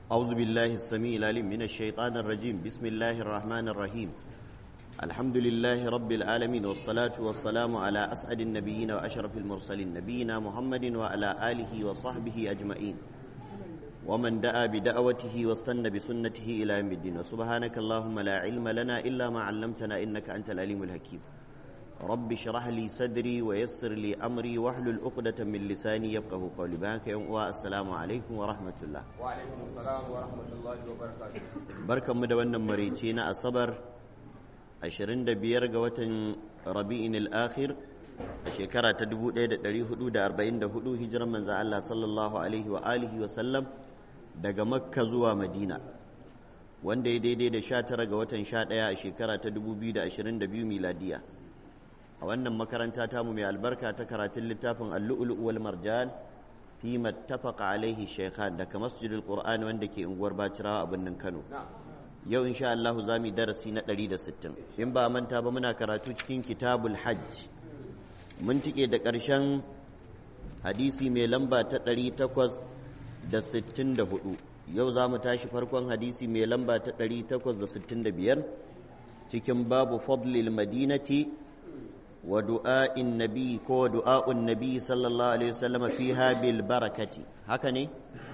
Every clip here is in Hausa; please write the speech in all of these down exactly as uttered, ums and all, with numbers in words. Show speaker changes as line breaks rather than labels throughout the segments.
أعوذ بالله السميع العليم من الشيطان الرجيم بسم الله الرحمن الرحيم الحمد لله رب العالمين والصلاة والسلام على أسعد النبيين وأشرف المرسلين نبينا محمد وعلى آله وصحبه أجمعين ومن دعا بدعوته واستنى بسنته إلى يوم الدين وسبحانك اللهم لا علم لنا إلا ما علمتنا إنك أنت العليم الحكيم رب اشرح لي صدري ويسر لي أمري واحلل عقدة من لساني يفقه قولي بارك والسلام عليكم ورحمة الله
وعليكم السلام ورحمة الله وبركاته
بركة مدونة مريتينا الصبر عشرين دبير قوة ربيع الآخر شكرا تدبو ديدة دري حدود أربعين دهدو هجرا من زع الله صلى الله عليه وآله وسلم daga makka zuwa madina wanda ya daidai da sha tara ga watan sha ɗaya a shekara ta dubu biyu da ashirin da biyu miladiya a wannan makaranta tamu mai albarka ta karatun littafin al-lu'lu' wal marjan fi mattafaqa alaihi shaykhan daga masjidil qur'an wanda ke unguwar bacirawa a birnin kano yau insha Allah za mu yi darasi na ɗari da sittin in ba manta ba muna karatu cikin kitabul hajj mun tike da ƙarshen hadisi mai lamba ta ɗari takwas da sittin da hudu yau za mu tashi farkon hadisi mai lamba ta ɗari takwas da sittin da biyar cikin babu fadlil madinati wa du'a'in nabi ko du'a'un nabi sallallahu alaihi wasallam fiha bil barakati haka ne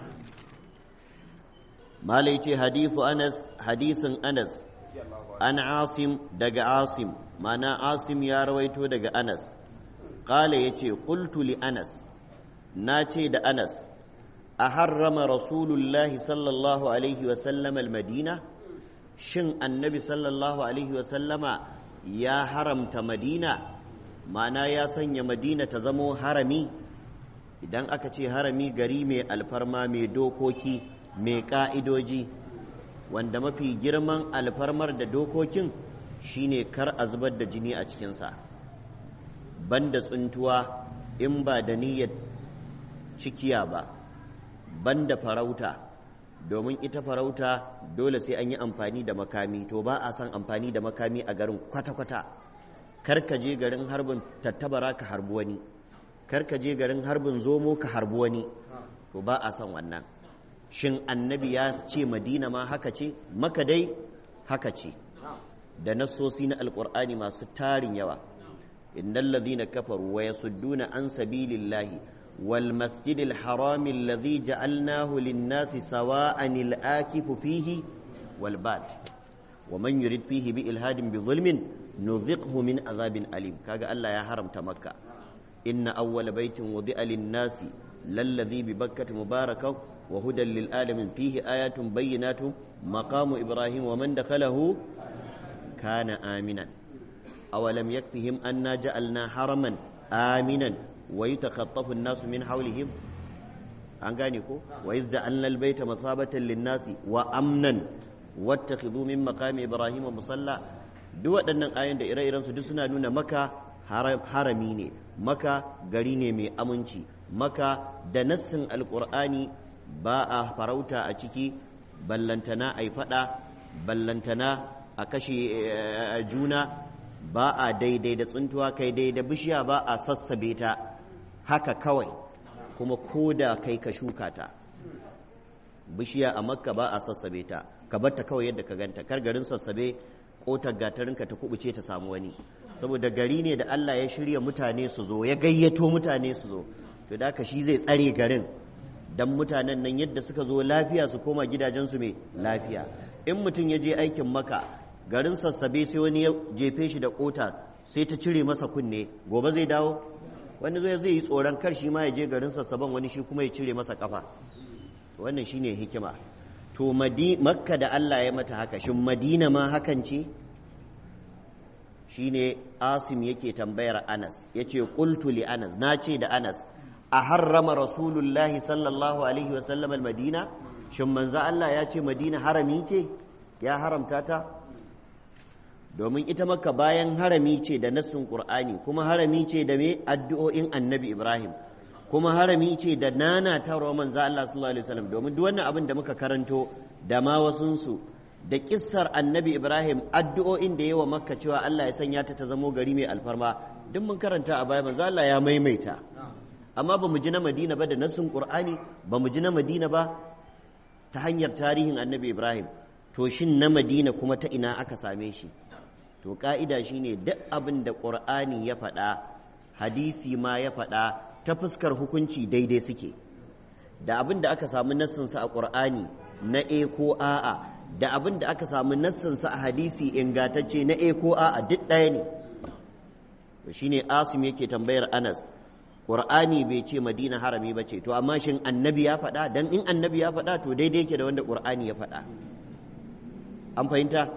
malai ce hadithu anas hadisin anas an asim daga asim mana asim ya rawaito daga anas qala yace qultu li anas nace da anas أحرم رسول الله صلى الله عليه وسلم المدينة شن النبي صلى الله عليه وسلم يا حرمت مدينة معنى يا سن مدينة تزمو حرمي idan aka ce harami gari mai alfarma mai dokoki mai ka'idoji wanda mafi girman alfarmar da dokokin shine kar a zubar da jini a cikinsa banda tsuntuwa in ba da niyyar cikiya ba banda farauta domin ita farauta dole sai an yi amfani da makami to ba a san amfani da makami a garin kwata-kwata kar ka je garin harbin tattabara ka harbi wani kar ka je garin harbin zomo ka harbi wani to ba a san wannan shin annabi ya ce madina ma haka ce maka dai haka ce da nassosi na alkur'ani masu tarin yawa innal ladhina kafaru wa yasudduna an sabilillahi والمسجد الحرام الذي جعلناه للناس سواء الآكف فيه والباد ومن يرد فيه بإلهاد بظلم نذقه من عذاب أليم كاغا الله يا حرم مكة إن أول بيت وضع للناس للذي ببكة مباركة وهدى للعالمين فيه آيات بينات مقام إبراهيم ومن دخله كان آمنا أولم يكفهم أنا جعلنا حرما آمنا ويتخطف الناس من حولهم an gane ko wa iz ja'alna al-bayta mathabatan lin-nasi wa amnan wattakhidhu min maqami ibrahima musalla duk waɗannan ayoyin da ire-iren su duk suna nuna maka harami ne maka gari ne mai aminci maka da nassin alqur'ani ba a farauta a ciki ballantana ai fada ballantana a kashe juna ba a daidai da tsuntuwa kai daidai bishiya ba a sassabe ta haka kawai kuma ko da kai ka shuka ta bishiya a makka ba a sassabe ta ka bar ta kawai yadda ka ganta kar garin sassabe kotar gatarinka ta kubuce ta samu wani saboda gari ne da Allah ya shirya mutane su zo ya gayyato mutane su zo to da ka shi zai tsare garin dan mutanen nan yadda suka zo lafiya su koma gidajensu mai lafiya in mutum ya je aikin maka garin sassabe sai wani ya jefe shi da kota sai ta cire masa kunne gobe zai dawo wani zai zai yi tsoron kar shi ma ya je garin sassaban wani shi kuma ya cire masa kafa wannan shine hikima to makka da Allah ya mata haka shin madina ma hakan ce shine asim yake tambayar anas yace qultu li anas nace da anas a harrama rasulullahi sallallahu alaihi wasallam almadina shin manzo Allah ya ce madina harami ce ya haramta ta domin ita makka bayan harami ce da nassun qur'ani kuma harami ce da me addu'o'in annabi ibrahim kuma harami ce da nana ta manzo Allah sallallahu alaihi wasallam domin duk wannan abin da muka karanto da ma wasunsu da kissar annabi ibrahim addu'o'in da yawa makka cewa Allah ya sanya ta ta zamo gari mai alfarma duk mun karanta a baya manzo Allah ya maimaita amma ba mu ji na madina ba da nassun qur'ani ba mu ji na madina ba ta hanyar tarihin annabi Ibrahim, to shin na Madina kuma ta ina aka same shi? To ka'ida shine duk abin da Qur'ani ya faɗa, hadisi ma ya faɗa, ta fuskar hukunci daidai suke. Da abin da aka samu nassinsa a Qur'ani na e ko a'a, da abin da aka samu nassinsa a hadisi ingantacce na e ko a'a duk ɗaya ne. To shine Asim yake tambayar Anas, Qur'ani bai ce Madina harami ba ce, to amma shin annabi ya faɗa? Dan in annabi ya faɗa to daidai yake da wanda Qur'ani ya faɗa. An fahimta?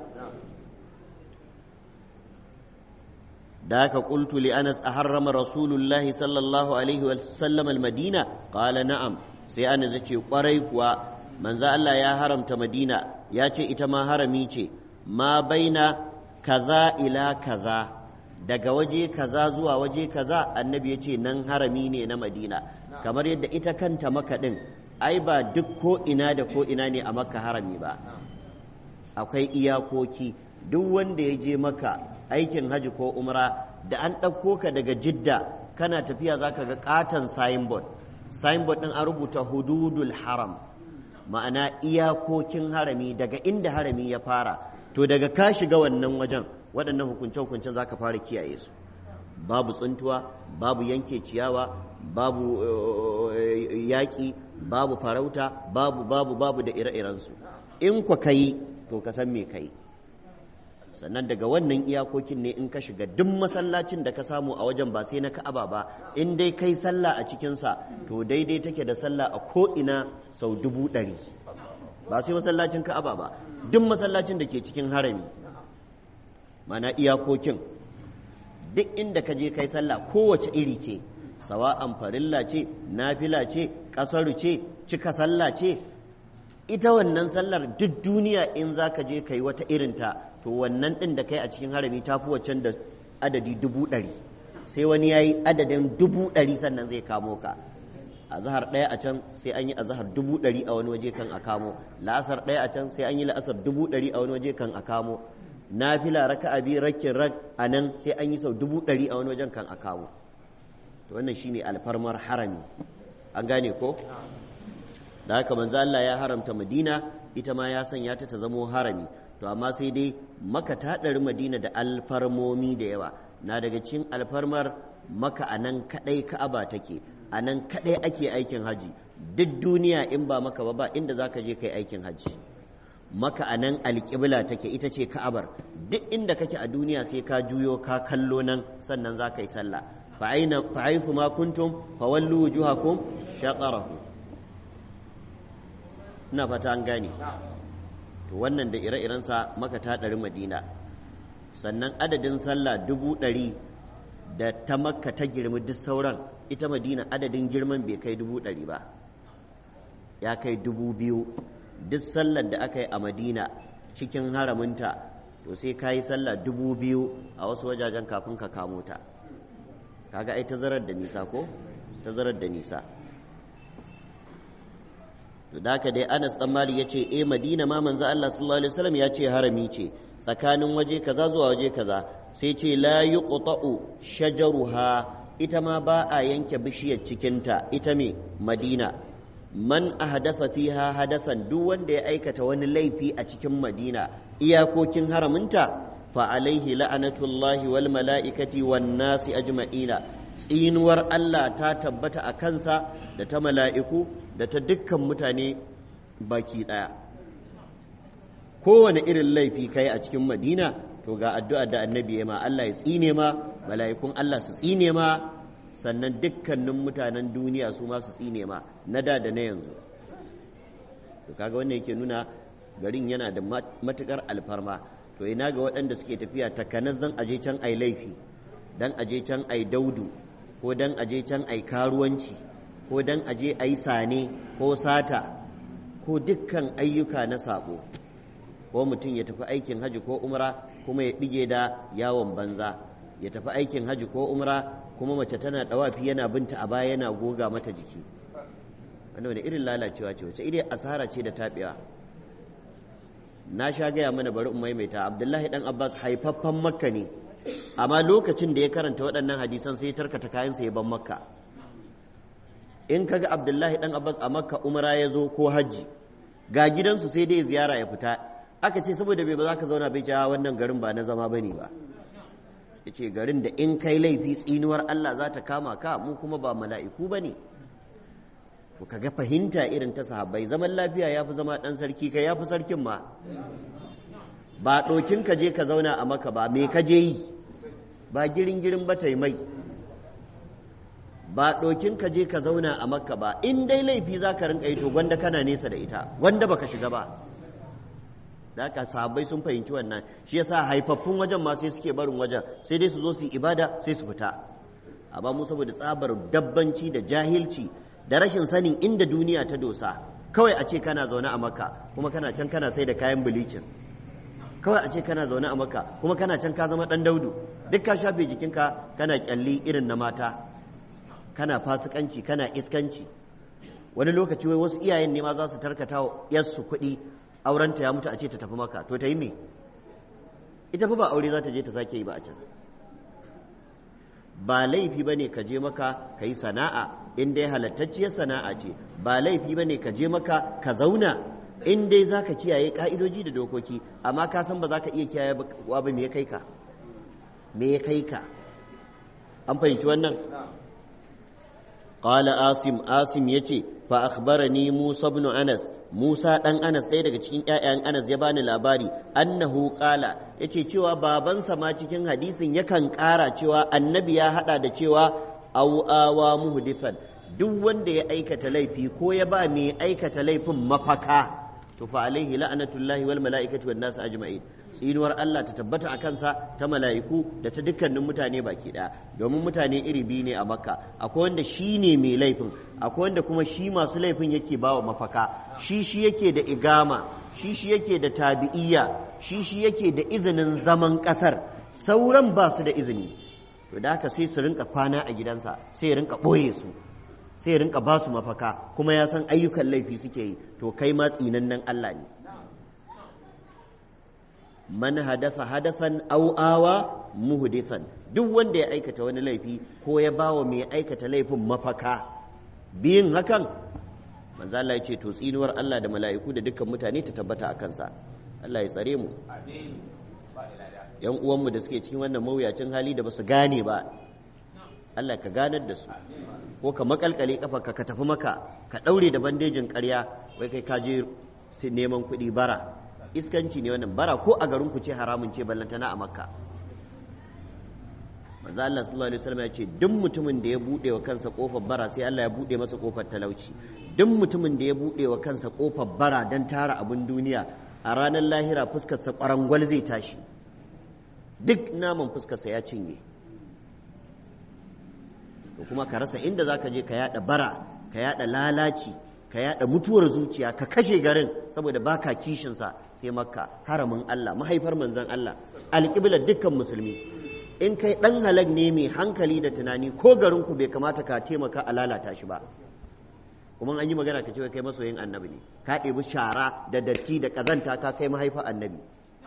da haka qultu li Anas aharrama Rasulullahi sallallahu alaihi wa sallam al-Madina qala na'am, sai Anas ya ce kwarai kuwa manzo Allah ya haramta Madina, ya ce ita ma harami ce, ma baina kaza ila kaza, daga waje kaza zuwa waje kaza annabi ya ce nan harami ne na Madina. Kamar yadda ita kanta Makka din ai ba duk ko ina da ko ina ne a Makka harami ba, akwai iyakoki. Duk wanda ya je Makka aikin haji ko umra, da an ɗauko ka daga Jidda kana tafiya zaka ga katon signboard signboard din an rubuta hududul haram, ma'ana iyakokin harami, daga inda harami ya fara. To daga ka shiga wannan wajen waɗannan hukunce-hukuncen za ka fara kiyaye su, babu tsuntuwa, babu yanke ciyawa, babu yaƙi, babu farauta, babu babu babu da ire-irensu. In kwa kai to ka san me kai. Sannan daga wannan iyakokin ne in ka shiga duk masallacin da ka samu a wajen, ba sai na Ka'aba ba, in dai kai sallah a cikinsa to daidai take da sallah a ko'ina sau dubu ɗari, ba sai masallacin Ka'aba ba, duk masallacin da ke cikin harami, mana iyakokin duk inda ka je kai sallah kowace iri ce, sawa'an farilla ce, nafila ce, ƙasaru ce, cika sallah ce, ita wannan sallar duk duniya in za ka je kai wata irinta, to wannan ɗin da kai a cikin harami ta fi waccan da adadi dubu ɗari, sai wani ya yi adadin dubu ɗari sannan zai kamo ka. A zahar ɗaya a can sai an yi a zahar dubu ɗari a wani waje kan a kamo, la'asar ɗaya a can sai an yi la'asar dubu ɗari a wani waje kan a kamo, nafila raka'a biyu rakin rak a nan sai an yi sau dubu ɗari a wani wajen kan a kamo. To wannan shine alfarmar harami, an gane ko? Da haka manzo Allah ya haramta Madina, ita ma ya sanya ta ta zamo harami. To amma sai dai Makka ta ɗari Madina da alfarmomi da yawa. Na daga cikin alfarmar Makka a nan kaɗai Ka'aba take, a nan kaɗai ake aikin haji. Duk duniya in ba Makka ba ba inda za ka je kai aikin haji. Makka a nan alƙibla take, ita ce Ka'abar. Duk inda kake a duniya sai ka juyo ka kallo nan sannan za ka yi sallah. Fa haythu ma kuntum fa wallu wujuhakum shatarahu. Ina fata an gane. To wannan da ire-irensa Makka ta ɗari Madina. Sannan adadin sallah dubu ɗari da ta Makka ta girmi duk sauran, ita Madina adadin girman bai kai dubu ɗari ba, ya kai dubu biyu. Duk sallar da aka yi a Madina cikin haraminta to sai ka yi sallah dubu biyu a wasu wajajen kafin ka kamo ta. Kaga ai tazarar da nisa ko? Tazarar da nisa. To da haka dai Anas dan Malik yace eh Madina ma manzo Allah sallallahu alaihi wasallam ya ce harami ce, tsakanin waje kaza zuwa waje kaza, sai ce la yuqta'u shajaruha, ita ma ba a yanke bishiyar cikinta, ita me Madina. Man ahdatha fiha hadasan, duk wanda ya aikata wani laifi a cikin Madina iyakokin haraminta, fa alaihi la'anatullahi wal mala'ikati wan nasi ajma'ina, tsinuwar Allah ta tabbata a kansa da ta mala'iku da ta dukkan mutane baki ɗaya. Kowane irin laifi kai a cikin Madina to ga addu'a da annabi ya ma, Allah ya tsine ma, mala'ikun Allah su tsine ma, sannan dukkanin mutanen duniya su ma su tsine ma, na da da na yanzu. To kaga wannan yake nuna garin yana da matukar alfarma. To ina ga waɗanda suke tafiya takanas dan aje can ai laifi, dan aje can ai daudu, ko dan aje can ai karuwanci, ko dan aje ai sane ko sata ko dukkan ayyuka na sabo. Ko mutum ya tafi aikin haji ko umra kuma ya ɗige da yawon banza, ya tafi aikin haji ko umra kuma mace tana ɗawafi yana binta a baya yana goga mata jiki. Wannan wani irin lalacewa ce, wace irin asara ce da taɓewa. Na sha gaya mana bari in maimaita, Abdullahi dan Abbas haifaffen Makka ne, amma lokacin da ya karanta waɗannan hadisan sai ya tarkata kayansa ya ban Makka. In kaga Abdullahi dan Abbas a Makka umra ya zo ko hajji, ga gidansu sai dai ziyara ya fita. Aka ce saboda bai ba za ka zauna bai ce wannan garin ba na zama bane ba. Ya ce garin da in kai laifi tsinuwar Allah za ta kama ka, mu kuma ba mala'iku ba ne. To kaga fahimta irin ta sahabbai, zaman lafiya ya fi zama ɗan sarki kai ya fi sarkin ma. Ba ɗokin ka je ka zauna a maka ba, me ka je yi? Ba girin girin ba mai. Ba ɗokin ka je ka zauna a maka ba, in dai laifi za ka rinka yi to gwanda kana nesa da ita, gwanda baka shiga ba. Da haka sahabbai sun fahimci wannan, shi yasa haifaffun wajen ma sai suke barin wajen, sai dai su zo su yi ibada sai su fita. Amma mu saboda tsabar dabbanci da jahilci da rashin sanin inda duniya ta dosa, kawai a ce kana zaune a Makka kuma kana can kana sai da kayan bilicin, kawai a ce kana zaune a Makka kuma kana can ka zama dan daudu, duk ka shafe jikinka kana kyalli irin na mata, kana fasikanci kana iskanci. Wani lokaci wai wasu iyayen ne ma za su tarkata wa yarsu kuɗi, aurenta ya mutu a ce ta tafi Makka, to ta yi me? Ita fa ba aure za ta je ta sake yi ba a can. Ba laifi bane ka je Makka ka yi sana'a in dai halattacciyar sana'a ce, ba laifi bane ka je Makka ka zauna in dai za ka kiyaye ka'idoji da dokoki, amma ka san ba za ka iya kiyaye ba, me ya kai ka? Me ya kai ka? An fahimci wannan? Qala Asim, Asim yace fa akhbarani Musa ibn Anas, Musa dan Anas ɗaya daga cikin ƴaƴan Anas ya bani labari, annahu qala, yace cewa babansa ma cikin hadisin yakan ƙara cewa annabi ya hada da cewa aw awa muhdithan, duk wanda ya aikata laifi ko ya ba mai aikata laifin mafaka, to fa alaihi la'natullahi wal mala'ikati wan nas ajma'in, tsinuwar Allah ta tabbata a kansa, ta mala'iku da ta dukkanin mutane baki ɗaya. Domin mutane iri biyu ne a Makka, akwai wanda shi ne mai laifin, akwai wanda kuma shi masu laifin yake bawa mafaka, shi shi yake da igama, shi shi yake da tabi'iyya, shi shi yake da izinin zaman ƙasar, sauran ba su da izini. To da haka sai su rinka kwana a gidansa, sai ya rinka ɓoye su, sai ya rinka ba su mafaka, kuma ya san ayyukan laifi suke yi, to kai ma tsinannen Allah ne. Man hadatha hadathan aw awa muhdithan, duk wanda ya aikata wani laifi ko ya bawa mai aikata laifin mafaka, biyin hakan manzo Allah ya ce to tsinuwar Allah da mala'iku da dukkan mutane ta tabbata a kansa. Allah ya tsare mu. Yan uwanmu da suke cikin wannan mawuyacin hali da basu gane ba, Allah ka ganar da su. Ko ka makalkale kafa ka tafi maka ka daure da bandejin ƙarya wai kai ka je neman kuɗi bara. Iskanci ne wannan, bara ko a garin ku ce haramun ce ballantana a Makka. Manzo Allah sallallahu alaihi wasallam ya ce duk mutumin da ya bude wa kansa kofar bara sai Allah ya bude masa kofar talauci. Duk mutumin da ya bude wa kansa kofar bara dan tara abin duniya, a ranar lahira fuskar sa kwarangwal zai tashi, duk naman fuskar sa ya cinye. To kuma ka rasa inda zaka je ka yada bara, ka yada lalaci, ka yada mutuwar zuciya, ka kashe garin saboda baka kishin sa, sai Makka, haramin Allah, mahaifar manzon Allah, alƙiblar dukkan musulmi. In kai dan halak ne mai hankali da tunani, ko garin ku bai kamata ka taimaka a lalata shi ba. Kuma an yi magana ka ce kai masoyin annabi ne, ka ɗebi shara da datti da ƙazanta ka kai mahaifar annabi.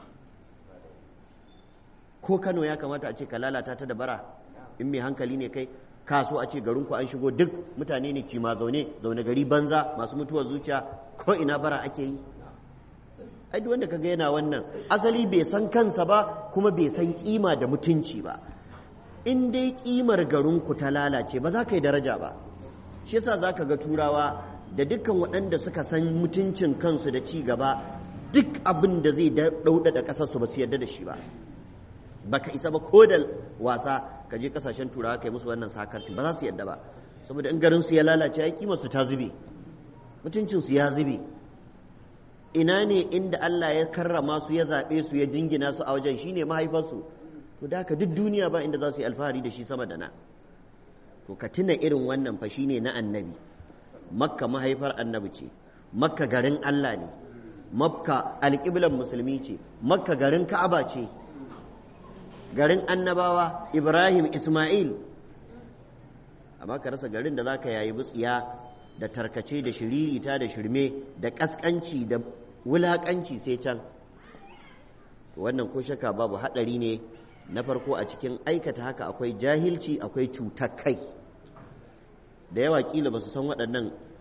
Ko Kano ya kamata a ce ka lalata ta da bara, in mai hankali ne kai, ka so a ce garinku an shigo duk mutane ne cima zaune zaune gari banza masu mutuwar zuciya, ko ina bara ake yi. Ai duk wanda kaga yana wannan asali bai san kansa ba, kuma bai san kima da mutunci ba. In dai kimar garinku ta lalace ba za ka yi daraja ba. Shi yasa za ka ga turawa da dukkan waɗanda suka san mutuncin kansu da ci gaba, duk abin da zai daudada ƙasarsu ba su yarda da shi ba. Baka isa ba ko da wasa ka je kasashen turawa kai musu wannan sakarci, ba za su yadda ba, saboda in garin su ya lalace ai kimar su ta zube, mutuncin su ya zube. Ina ne inda Allah ya karrama su, ya zabe su, ya jingina su a wajen, shine mahaifar su. To da haka duk duniya ba inda za su yi alfahari da shi sama da na. To ka tuna irin wannan fa shine na annabi. Makka mahaifar annabi ce, Makka garin Allah ne, Makka alƙiblan musulmi ce, Makka garin Ka'aba ce, garin annabawa Ibrahim, Ismail. Amma ka rasa garin da za ka yayi butsiya da tarkace da shiririta da shirme da ƙasƙanci da wulaƙanci sai can. Wannan ko shaka babu haɗari ne. Na farko a cikin aikata haka akwai jahilci, akwai cutar kai. Da yawa kila ba su san waɗannan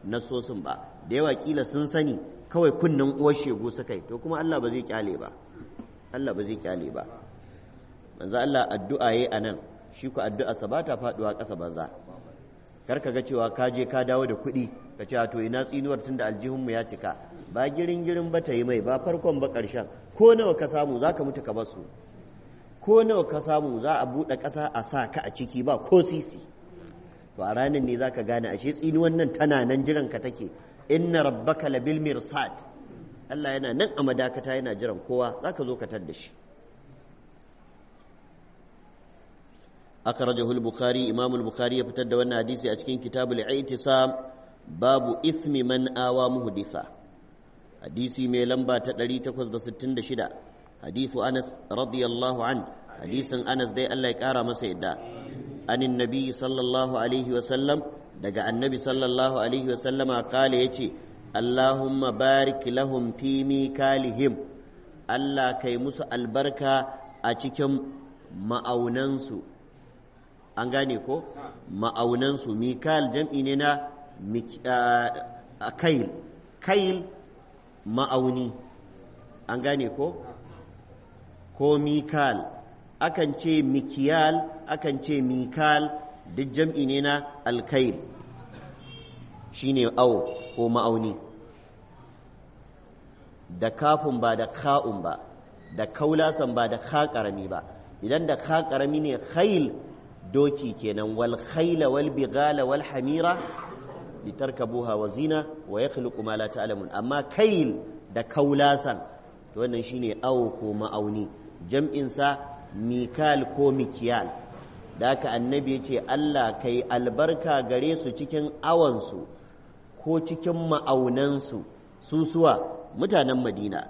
nasosin ba da yawa kila sun sani kawai kunnen uwar shegu suka yi to kuma Allah ba zai kyale ba Allah ba zai kyale ba manzo Allah addu'a yayi anan shi ku addu'a sa ba ta faduwa ƙasa banza kar ka ga cewa ka je ka dawo da kuɗi ka ce to ina tsinuwar tunda aljihunmu ya cika ba girin girin ba ta yi mai ba farkon ba ƙarshen ko nawa ka samu za ka mutu ka basu ko nawa ka samu za a buɗe ƙasa a sa ka a ciki ba ko sisi to a ranar ne za ka gane ashe tsinuwan nan tana nan jiran ka take inna rabbaka labil mirsad Allah yana nan a madakata yana jiran kowa za ka zo ka tar da shi akhrajahu al-bukhari imam al-bukhari ya fitar da wannan hadisi a cikin kitabul i'tisam babu ithmi man awa muhdisa hadisi mai lamba ta ɗari takwas da sittin da shida hadisu Anas radiyallahu an hadisin Anas dai Allah ya kara masa yadda anin nabi sallallahu alaihi wa sallam daga annabi sallallahu alaihi wa sallama kale yace Allahumma barik lahum fi mikalihim Allah kai musu albarka a cikin ma'aunansu an gane ko ma'aunansu mikal jam'i ne na kail kail ma'auni an gane ko ko mikal akan ce mikiyal akan ce mikal duk jam'i ne na alkail shine awo ko ma'auni da kafin ba da ka'un ba da kaulasan ba da ka karami ba idan da ka karami ne khail doki kenan wal khayla wal bighala wal hamira litarkabuha wa zina wa yakhluqu ma la ta'lamun amma kail da kaulasan to wannan shine awo ko ma'auni jam'in sa mikal ko mikiyal da haka annabi yace Allah kai albarka gare su cikin awan su ko cikin ma'aunan su susuwa mutanen Madina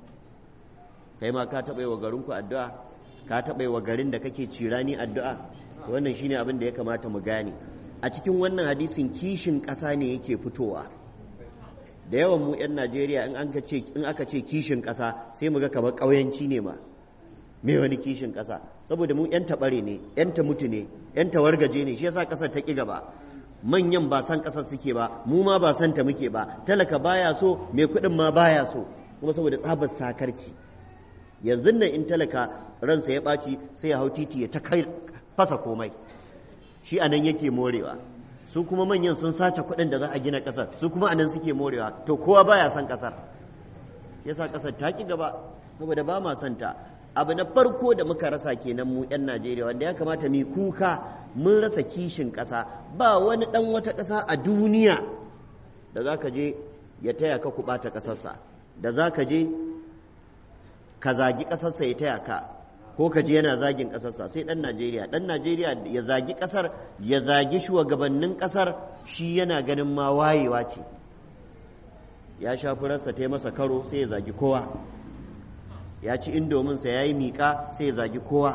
kai ma ka taɓa yi wa garinku addu'a ka taɓa yi wa garin da kake cirani addu'a to wannan shine abin da ya kamata mu gane a cikin wannan hadisin kishin ƙasa ne yake fitowa da yawan mu 'yan Najeriya in aka ce in aka ce kishin ƙasa sai mu ga kamar ƙauyanci ne ma me wani kishin ƙasa saboda mu 'yan taɓare ne 'yan ta mutu ne 'yan tawargaje ne shi yasa ƙasar ta ƙi gaba manyan ba san ƙasar suke ba mu ma ba san ta muke ba talaka baya so mai kuɗin ma baya so kuma saboda tsabar sakarci yanzu nan in talaka ransa ya ɓaci sai ya hau titi ya ta kai fasa komai shi anan yake morewa su kuma manyan sun sace kuɗin da za a gina ƙasar su kuma anan suke morewa to kowa baya son ƙasar yasa ƙasar ta ki gaba saboda ba ma son ta abu na farko da muka rasa kenan mu 'yan Najeriya wanda ya kamata mu kuka mun rasa kishin ƙasa ba wani ɗan wata ƙasa a duniya da za ka je ya taya ka ku ɓata ƙasarsa da za ka je ka zagi ƙasarsa ya taya ka ko ka je yana zagin ƙasarsa sai ɗan Najeriya ɗan Najeriya ya zagi ƙasar ya zagi shugabannin ƙasar shi yana ganin ma wayewa ce ya sha furarsa ta yi masa karo sai ya zagi kowa ya ci indominsa ya yi miƙa sai ya zagi kowa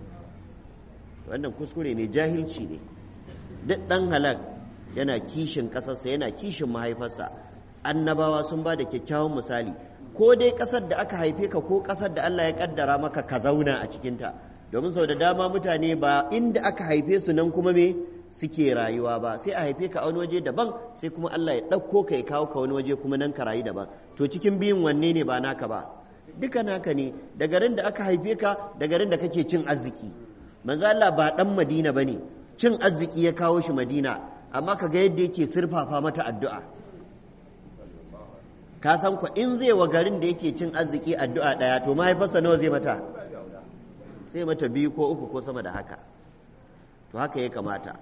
wannan kuskure ne jahilci ne duk ɗan halak yana kishin ƙasarsa yana kishin mahaifarsa annabawa sun ba da kyakkyawan misali ko dai ƙasar da aka haife ka ko ƙasar da Allah ya ƙaddara maka ka zauna a cikinta domin sau da dama mutane ba inda aka haife su nan kuma me suke rayuwa ba sai a haife ka a wani waje daban sai kuma Allah ya ɗauko ka ya kawo ka wani waje kuma nan ka rayu daban to cikin biyun wanne ne ba naka ba duka naka ne da garin da aka haife ka da garin da kake cin arziki manzo Allah ba dan Madina bane cin arziki ya kawo shi Madina amma kaga yadda yake sirfafa mata addu'a ka san ku in zai wa garin da yake cin arziki addu'a daya to mahaifarsa nawa zai mata sai mata biyu ko uku ko sama da haka to haka ya kamata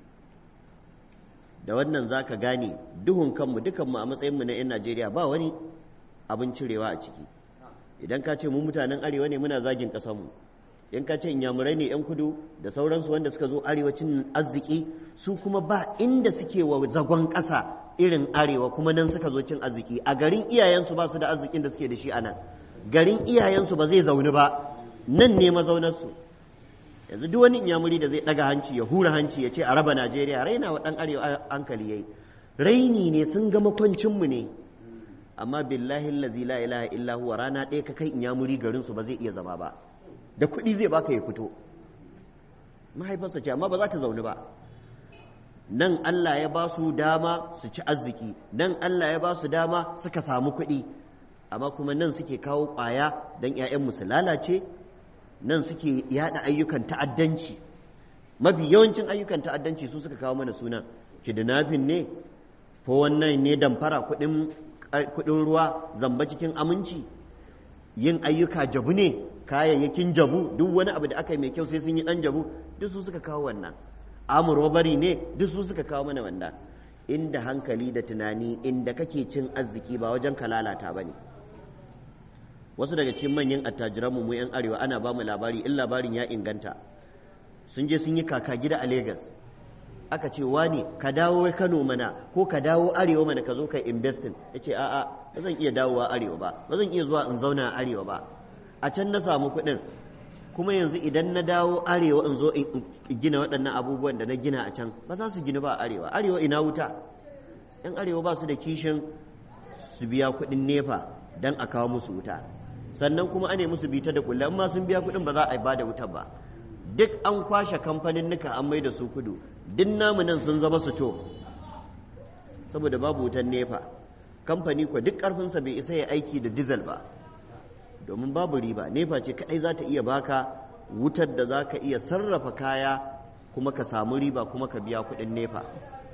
da wannan zaka gane duhun kanmu dukanmu a matsayinmu na 'yan Najeriya ba wani abin cirewa a ciki idan ka ce mu mutanen arewa ne muna zagin ƙasarmu in ka ce inyamurai ne 'yan kudu da sauransu wanda suka zo arewacin arziki su kuma ba inda suke wa zagon ƙasa irin arewa kuma nan suka zo cin arziki a garin iyayensu ba su da arzikin da suke da shi a nan garin iyayensu ba zai zaune ba nan ne mazaunarsu yanzu duk wani inyamuri da zai ɗaga hanci ya hura hanci ya ce a raba najeriya raina wa ɗan arewa hankali yayi raini ne sun ga makwancinmu ne amma billahi allazi la ilaha illa huwa rana ɗaya ka kai inyamuri garin su ba zai iya zama ba da kuɗi zai baka ya fito mahaifarsa ce amma ba za ta zaune ba nan Allah ya ba su dama su ci arziki, nan Allah ya ba su dama suka samu kuɗi, amma kuma nan suke kawo ƙwaya don 'ya'yanmu su lalace, nan suke yada ayyukan ta'addanci. Mafi yawancin ayyukan ta'addanci su suka kawo mana suna kidnapping ne, ko wannan ne damfara, kuɗin ruwa, zamba cikin aminci, yin ayyuka jabu ne, kayayyakin jabu, duk wani abu da aka yi mai kyau sai sun yi ɗan jabu, duk su suka kawo wannan. Amurobari ne, duk su suka kawo mana wannan. Inda hankali da tunani, inda kake cin arziki ba wajen ka lalata ba ne. Wasu daga cikin manyan attajiranmu mu 'yan arewa ana ba mu labari, in labarin ya inganta, sun je sun yi kaka gida a Legas. Aka ce wani ka dawo Kano mana, ko ka dawo arewa mana, ka zo ka investin. Ya ce a'a, ba zan iya dawowa arewa ba, ba zan iya zuwa in zauna a arewa ba, a can na samu kuɗin, kuma yanzu idan na dawo arewa in zo in gina waɗannan abubuwan da na gina a can, ba za su gina ba a arewa. Arewa ina wuta? 'Yan arewa ba su da kishin su biya kuɗin nefa don a kawo musu wuta, sannan kuma ane musu bita da kullum ma sun biya kuɗin ba za a ba da wutar ba. Duk an kwashe kamfanin nuka an mai da su kudu, duk namu nan sun zama su to, saboda babu wutan nefa. Kamfani kuwa duk ƙarfinsa bai isa ya aiki da dizal ba, domin babu riba. Nefa ce kaɗai za ta iya baka wutar da za ka iya sarrafa kaya kuma ka samu riba kuma ka biya kuɗin nefa.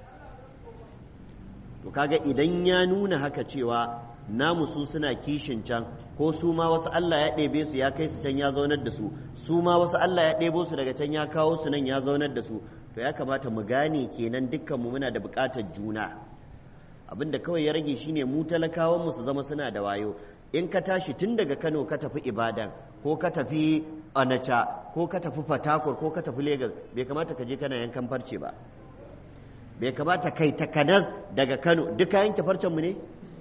To kaga idan ya nuna haka cewa namu su suna kishin can, ko su ma wasu Allah ya ɗebe su ya kai su can ya zaunar da su, su ma wasu Allah ya ɗebo su daga can ya kawo su nan ya zaunar da su, to ya kamata mu gane kenan dukkanmu muna da buƙatar juna. Abin da kawai ya rage shine mu talakawanmu su zama suna da wayo. In ka tashi tun daga Kano ka tafi Ibadan, ko ka tafi Onitsha, ko ka tafi Fatakwal, ko ka tafi Lagos, bai kamata ka je kana yankan farce ba. Bai kamata kai takanas daga Kano, duka yanke farcenmu ne?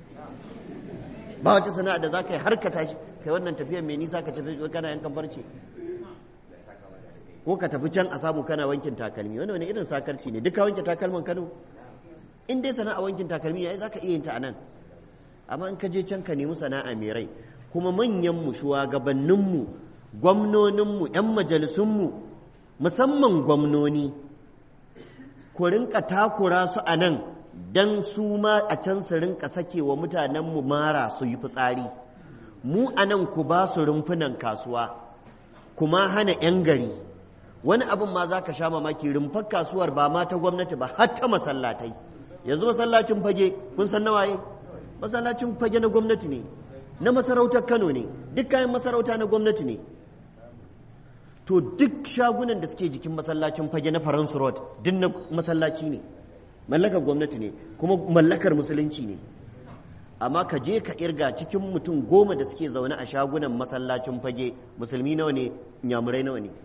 Ba wata sana'a da za ka yi har ka tashi kai wannan tafiyar mai nisa ka tafi kana yankan farce, ko ka tafi can a samu kana wankin takalmi. Wani wani irin sakarci ne? Duka wanke takalman Kano? In dai sana'a wankin takalmi yayi za ka iya yin ta a nan, amma in ka je can ka nemi sana'a mai rai. Kuma manyanmu, shugabanninmu, gwamnoninmu, 'yan majalisunmu, musamman gwamnoni, ku rinka takura su a nan don su ma a can su rinka sake wa mutanenmu mara su yi fitsari. Mu a nan ku ba su rumfunan kasuwa, kuma hana 'yan gari. Wani abin ma za ka sha mamaki, rumfar kasuwar ba ma ta gwamnati ba, har ta masallatai. Yanzu masallacin Fage kun san nawaye? Masallacin Fage na gwamnati ne, na masarautar Kano ne, duk kayan masarauta na gwamnati ne. To duk shagunan da suke jikin masallacin Fage na Faransu Road duk na masallaci ne, mallakar gwamnati ne, kuma mallakar musulunci ne. Amma ka je ka irga cikin mutum goma da suke zaune a shagunan masallacin Fage, musulmi nawa ne, inyamurai nawa ne?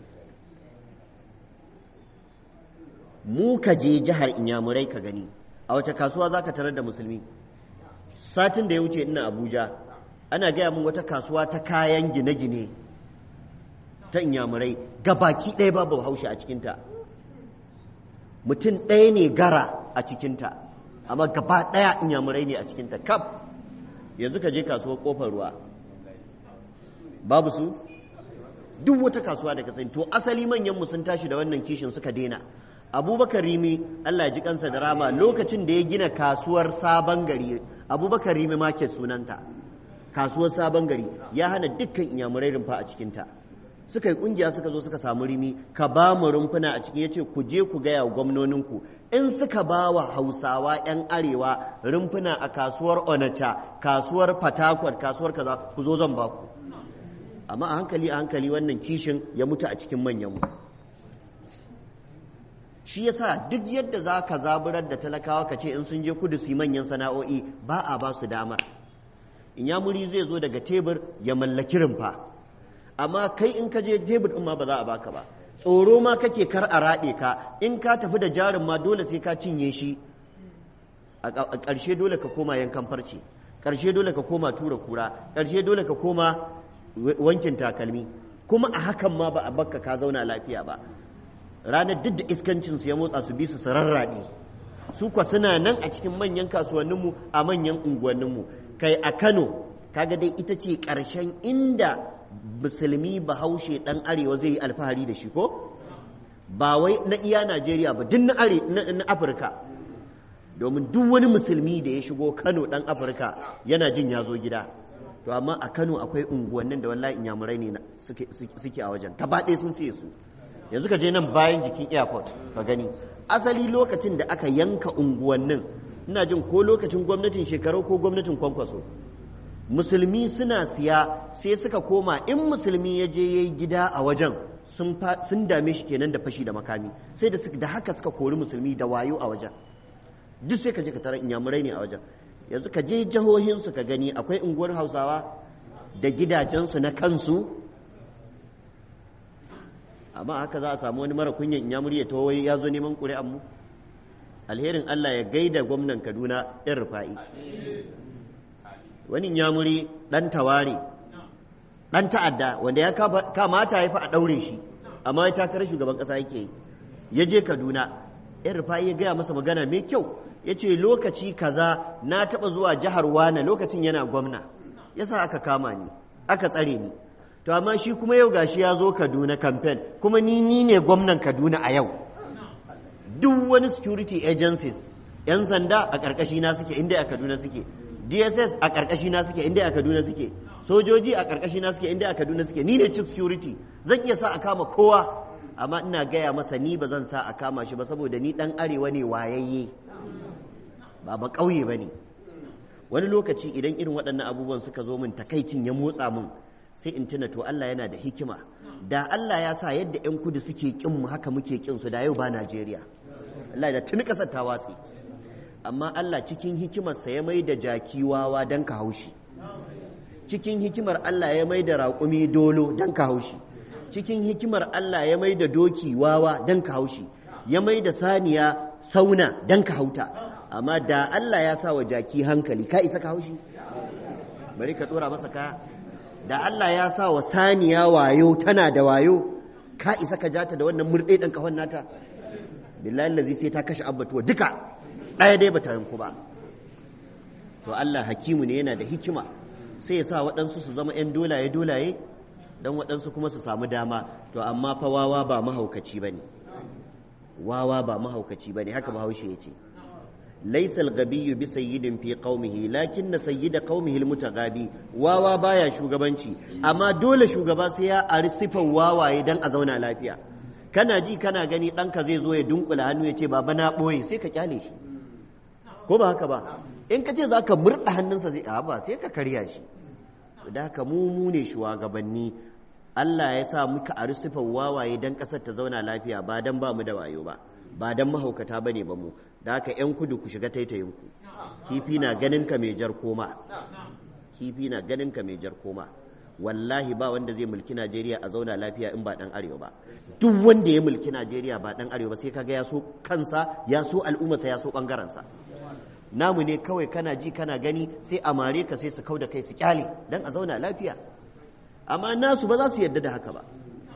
Mu ka je jihar inyamurai ka gani, a wace kasuwa za ka tarar da musulmi? Satin da ya wuce ina Abuja, ana gaya min wata kasuwa ta kayan gine-gine ta inyamurai, gabaki ɗaya babu Bahaushe a cikinta, mutum ɗaya ne gara a cikinta, amma gaba ɗaya inyamurai ne a cikinta kaf. Yanzu ka je kasuwar Kofar Ruwa, babu su? Duk wata kasuwa da ka sani. To asali manyanmu sun tashi da wannan kishin suka daina. Abubakar Rimi, Allah ya ji kansa da rama, lokacin da ya gina kasuwar Sabon Gari, Abubakar Rimi market sunanta, kasuwar Sabon Gari, ya hana dukkan inyamurai rumfa a cikinta. Suka yi kungiya suka zo suka samu Rimi, ka ba mu rumfuna a cikin. Ya ce ku je ku gaya wa gwamnoninku, in suka ba wa Hausawa 'yan arewa rumfuna a kasuwar Onitsha, kasuwar Fatakwal, kasuwar kaza, ku zo zan ba ku. Amma a hankali a hankali wannan kishin ya mutu a cikin manyanmu. Shi yasa duk yadda za ka zaburar da talakawa ka ce in sun je kudu su yi manyan sana'o'i, ba a ba su damar. Inyamuri zai zo daga tebur ya mallaki rumfa, amma kai in ka je tebur ɗin ma ba za a baka ba. Tsoro ma kake kar a raɗe ka, in ka tafi da jarin ma dole sai ka cinye shi. A ƙarshe dole ka koma yankan farce, ƙarshe dole ka koma tura kura, ƙarshe dole ka koma wankin takalmi, kuma a hakan ma ba a bakka ka zauna lafiya ba. Ranar duk da iskancinsu ya motsa su bi su rarraɗe, su kwa suna nan a cikin manyan kasuwanninmu, a manyan unguwanninmu. Kai a Kano kaga dai ita ce ƙarshen inda musulmi Bahaushe ɗan arewa zai yi alfahari da shi ko? ba wai na iya Najeriya ba duk na are na Afirka, domin duk wani musulmi da ya shigo Kano dan Afirka yana jin ya zo gida. To amma a Kano akwai unguwannin da wallahi inyamurai ne suke suke a wajen, gaba ɗaya sun siye su. Yanzu ka je nan bayan jikin airport ka gani, asali lokacin da aka yanka unguwannin, ina jin ko lokacin gwamnatin shekaru ko gwamnatin Kwankwaso, musulmi suna siya sai suka koma in musulmi ya je ya yi gida a wajen sun dame shi kenan da fashi da makami, sai da da haka suka kori musulmi da wayo a wajen. Duk sai ka je ka tara inyamurai ne a wajen. Yanzu ka je jihohinsu ka gani akwai unguwar Hausawa da gidajensu na kansu, amma haka za a samu wani mara kunyan inyamuri ya tawo ya zo neman ƙuri'an mu. Alherin Allah ya gaida gwamnan Kaduna ɗan Rufa'i, wani inyamuri ɗan taware ɗan ta'adda wanda ya kamata ya fi a ɗaure shi, amma ya takarar shugaban ƙasa yake yi. Ya je Kaduna, ɗan Rufa'i ya gaya masa magana mai kyau, ya ce lokaci kaza na taɓa zuwa jihar Wane lokacin yana gwamna, yasa aka kama ni aka tsare ni, to amma shi kuma yau gashi ya zo Kaduna campaign, kuma ni ni ne gwamnan Kaduna a yau. Duk wani security agencies, 'yan sanda a ƙarƙashi na suke inda a Kaduna suke, D S S a ƙarƙashi na suke inda a Kaduna suke, sojoji a ƙarƙashi na suke inda a Kaduna suke, ni ne chief security, zan iya sa a kama kowa, amma ina gaya masa ni ba zan sa a kama shi ba saboda ni ɗan arewa ne wayayye, ba ba ƙauye ba ne. Wani lokaci idan irin waɗannan abubuwan suka zo min takaicin ya motsa min, sai in tuna to Allah yana da hikima, da Allah ya sa yadda 'yan kudu suke kin mu haka muke kin su da yau ba Najeriya, Allah da tuni kasar ta watsi. Amma Allah cikin hikimarsa ya mai da jaki wawa don ka haushi, cikin hikimar Allah ya mai da raƙumi dolo don ka haushi, cikin hikimar Allah ya mai da doki wawa don ka haushi, ya mai da saniya sauna don ka hauta. Amma da Allah ya sa wa jaki hankali, ka isa ka haushi? Bari ka ɗora masa kaya. Da Allah ya sa wa saniya wayo, tana da wayo, ka isa ka jata da wannan murɗe ɗan ƙahon nata? Billahi lazi sai ta kashe abbatuwa duka, ɗaya dai bata yanku ba. To Allah hakimu ne, yana da hikima, sai ya sa waɗansu su zama 'yan dolaye dolaye don waɗansu kuma su samu dama. To amma fa wawa ba mahaukaci ba ne, wawa ba mahaukaci ba ne, haka bahaushe ya ce. laisa al-ghabiyyu bi sayyidin fi qaumihi lakinna sayyida qaumihi al-mutaghabi. Wawa baya shugabanci, amma dole shugaba sai ya ari sifan wawaye dan a zauna lafiya. Kana ji kana gani ɗanka zai zo ya dunkula hannu ya ce baba na ɓoye, sai ka kyale shi, ko ba haka ba? In ka ce za ka murɗa hannunsa zai a ba, sai ka karya shi. Da haka mu mu ne shugabanni, Allah ya sa muka ari sifan wawaye dan ƙasar ta zauna lafiya, ba dan ba mu da wayo ba, ba dan mahaukata bane ba mu. Da haka 'yan kudu ku shiga taitayinku, kifi na ganin ka mai jar koma, kifi na ganin ka mai jar koma. Wallahi ba wanda zai mulki Najeriya a zauna lafiya in ba dan arewa ba. Duk wanda ya mulki Najeriya ba dan arewa ba sai kaga ya so kansa, ya so al'ummarsa, ya so bangaransa. Namu ne kawai kana ji kana gani sai a mare ka sai su kau da kai su kyale dan a zauna lafiya. Amma nasu ba za su yarda da haka ba.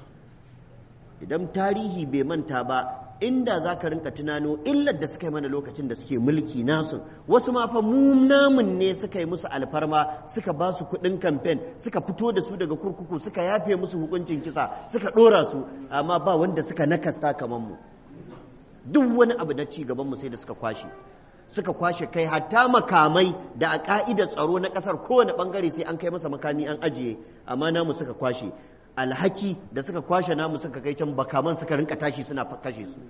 Idan tarihi bai manta ba, inda za ka rinka tunano illar da suka yi mana lokacin da suke mulki nasu, wasu ma fa mu namun ne suka yi musu alfarma, suka ba su kuɗin kamfen, suka fito da su daga kurkuku, suka yafe musu hukuncin kisa, suka ɗora su, amma ba wanda suka nakasta kamar mu. Duk wani abu na ci gaban mu sai da suka kwashe, suka kwashe kai hatta makamai da a ka'idar tsaro na ƙasar kowane ɓangare sai an kai masa makami an ajiye, amma namu suka kwashe. Alhaki da suka kwashe namu suka kai can bakaman suka rinka tashi suna kashe su.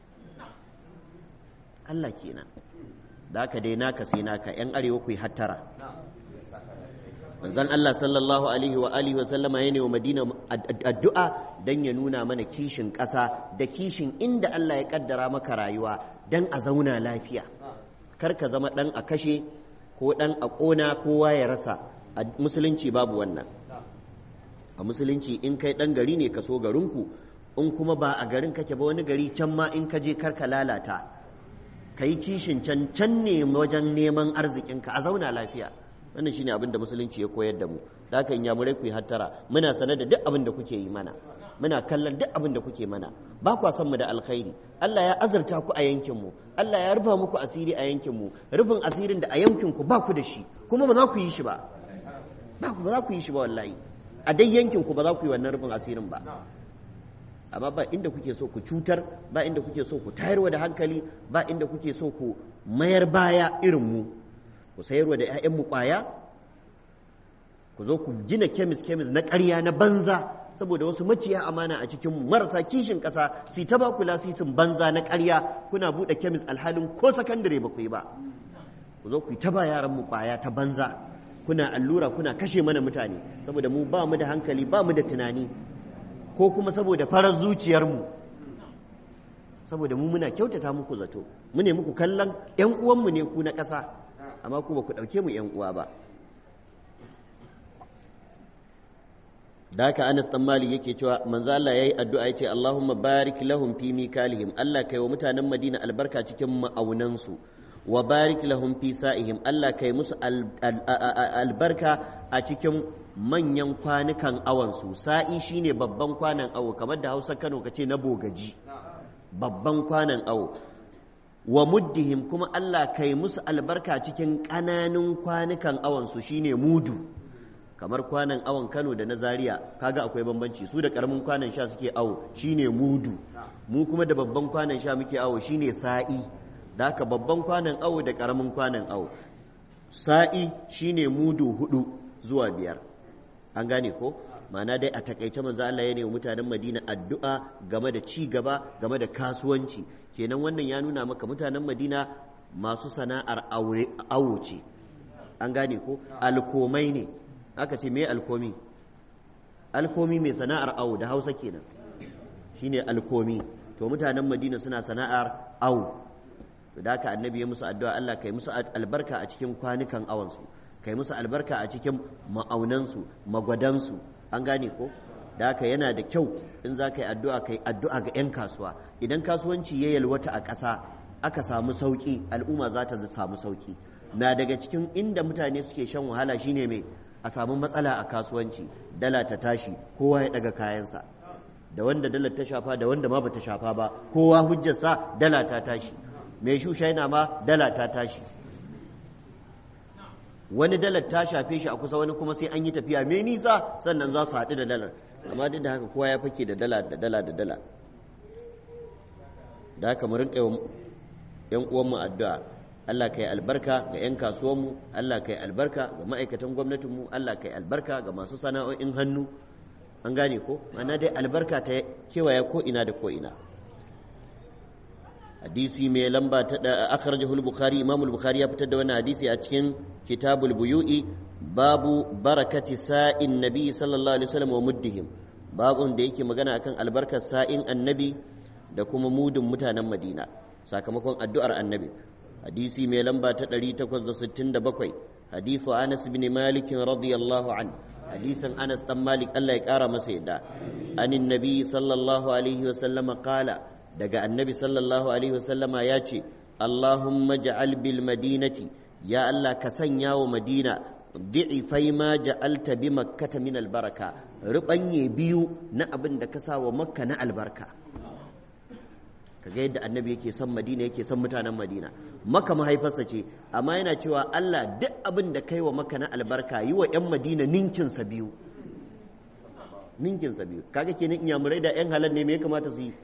Allah kenan. Da haka dai naka sai naka, 'yan arewa ku yi hattara. Manzon Allah sallallahu alaihi wa alihi wa sallama yana wa Madina addu'a dan ya nuna mana kishin ƙasa da kishin inda Allah ya kaddara maka rayuwa dan a zauna lafiya. Kar ka zama dan a kashe ko dan a ƙona kowa ya rasa. A musulunci babu wannan. A musulunci in kai ɗan gari ne ka so garinku, in kuma ba a garin kake ba wani gari can ma in ka je karka lalata, ka yi kishin can can ne wajen neman arzikinka a zauna lafiya. Wannan shine abin da musulunci ya koyar da mu. Da haka in yamurai ku yi hattara, muna sanar da duk abin da kuke yi mana, muna kallon duk abin da kuke mana, ba kwa san mu da alkhairi. Allah ya azurta ku a yankin mu, Allah ya rufa muku asiri a yankin mu, rufin asirin da a yankin ku ba ku da shi, kuma ba za ku yi shi ba, ba za ku yi shi ba wallahi. A dai yankin ku ba za ku yi wannan rufin asirin ba. amma ba inda kuke so ku cutar, ba inda kuke so ku tayarwa da hankali, ba inda kuke so ku mayar baya irin mu, ku sayarwa da 'ya'yanmu ƙwaya, ku zo ku gina kemis kemis na ƙarya na banza saboda wasu maciya amana a cikin marasa kishin ƙasa su ta ba ku lasisin banza na ƙarya, kuna buɗe kemis alhalin ko sakandare ba ku yi ba, ku zo ku yi ta ba yaran mu ƙwaya ta banza, kuna allura kuna kashe mana mutane saboda mu ba mu da hankali ba mu da tunani, ko kuma saboda farar zuciyarmu, saboda mu muna kyautata muku zato, mu ne muku kallon 'yan uwanmu ne ku na ƙasa, amma ku ba ku ɗauke mu 'yan uwa ba. da haka Anas dan Malik yake cewa manzo Allah yayi addu'a yace Allahumma barik lahum fi mikalihim, Allah kai wa mutanen Madina albarka cikin ma'aunansu, wa barik lahum fi sa'ihim, Allah kai musu albarka a cikin manyan kwanukan awansu. Sa'i shine babban kwanan awo, kamar da Hausa Kano kace na bogaji, babban kwanan awo. Wa muddihim, kuma Allah kai musu albarka cikin ƙananun kwanukan awansu shine mudu, kamar kwanan awon Kano da na Zaria, kaga akwai bambanci, su da karamin kwanan sha suke awo shine mudu, mu kuma da babban kwanan sha muke awo shine sa'i. da haka babban kwanan awo da karamin kwanan awo, sa'i shine mudu hudu zuwa biyar, an gane ko? ma'ana dai a takaice manzo Allah ya ne wa mutanen Madina addu'a game da ci gaba, game da kasuwanci. Kenan wannan ya nuna maka mutanen Madina masu sana'ar awo ce, an gane ko? alkomai ne, aka ce me alkomi? alkomi mai sana'ar awo da Hausa kenan shine alkomi. to mutanen Madina suna sana'ar awo, da haka annabi ya musu addu'a Allah kai musu albarka a cikin kwanukan awansu, kai musu albarka a cikin ma'aunansu, magwadansu, an gane ko? da haka yana da kyau in za ka yi addu'a kai addu'a ga 'yan kasuwa. Idan kasuwanci ya yalwata a ƙasa aka samu sauƙi, al'umma za ta samu sauƙi. Na daga cikin inda mutane suke shan wahala shine mai a samu matsala a kasuwanci, dala ta tashi, kowa ya daga kayansa, da wanda dalar ta shafa da wanda ma ba ta shafa ba, kowa hujjarsa dala ta tashi, mai shushaina ma dala ta tashi, wani dalar ta shafe shi a kusa, wani kuma sai an yi tafiya mai nisa sannan za su haɗu da dalar, amma duk da haka kowa ya fake da dala da dala da dala. da haka mu rinƙa yan uwanmu addu'a, Allah kai albarka ga 'yan kasuwanmu, Allah kai albarka ga ma'aikatan gwamnatinmu, Allah kai albarka ga masu sana'o'in hannu, an gane ko? ma'ana dai albarka ta kewaye ko ina da ko ina. hadisi mai lamba ta da akhrajahu al-bukhari, imam al-bukhari ya fitar da wannan hadisi a cikin kitabul buyu'i, babu barakati sa'in nabi sallallahu alaihi wasallam wa muddihim, babun da yake magana akan albarkar sa'in annabi da kuma mudun mutanen Madina sakamakon addu'ar annabi. hadisi mai lamba ta ɗari takwas da sittin da bakwai, hadisu Anas bin Malik radiyallahu an, hadisin Anas dan Malik Allah ya kara masa yadda, anin nabi sallallahu alaihi wasallam qala, daga annabi sallallahu alaihi wasallama ya ce, Allahumma ja'al bil madinati, ya Allah ka sanya wa Madina di'ifai ma ja'alta bi makkata min albaraka, rubanye biyu na abin da ka sa wa Makka na albarka. kaga yadda annabi yake son Madina, yake son mutanen Madina. Makka mahaifarsa ce, amma yana cewa Allah duk abin da kai wa Makka na albarka yi wa 'yan Madina ninkinsa biyu, ninkinsa biyu. kaga kenan inyamurai da 'yan halal ne me ya kamata su yi?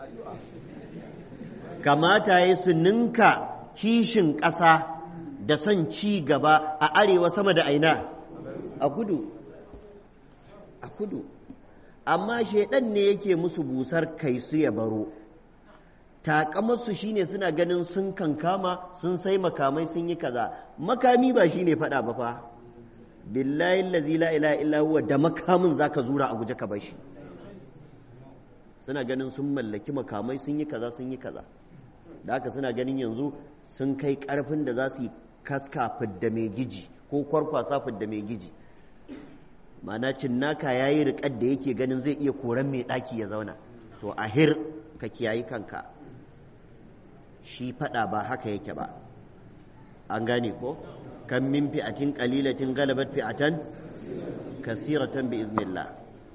kamata ya su ninka kishin ƙasa da son ci gaba a arewa sama da aina a kudu, a kudu. amma shaidan ne yake musu busar kai su ya baro, takamarsu shine suna ganin sun kankama, sun sai makamai, sun yi kaza. Makami ba shine faɗa ba fa, billahi allazi la ilaha illa huwa, da makamin zaka zura a guje ka bashi. suna ganin sun mallaki makamai, sun yi kaza, sun yi kaza. da haka suna ganin yanzu sun kai karfin da za su yi kaska fidda mai giji ko kwarkwasa fidda mai giji, ma'ana cinnaka ya yi riƙar da yake ganin zai iya koran mai ɗaki ya zauna. to ahir ka kiyayi kanka, shi fada ba haka yake ba, an gane ko? kan min fi'atin qalilatin galabat fi'atan kasiratan bi iznillah.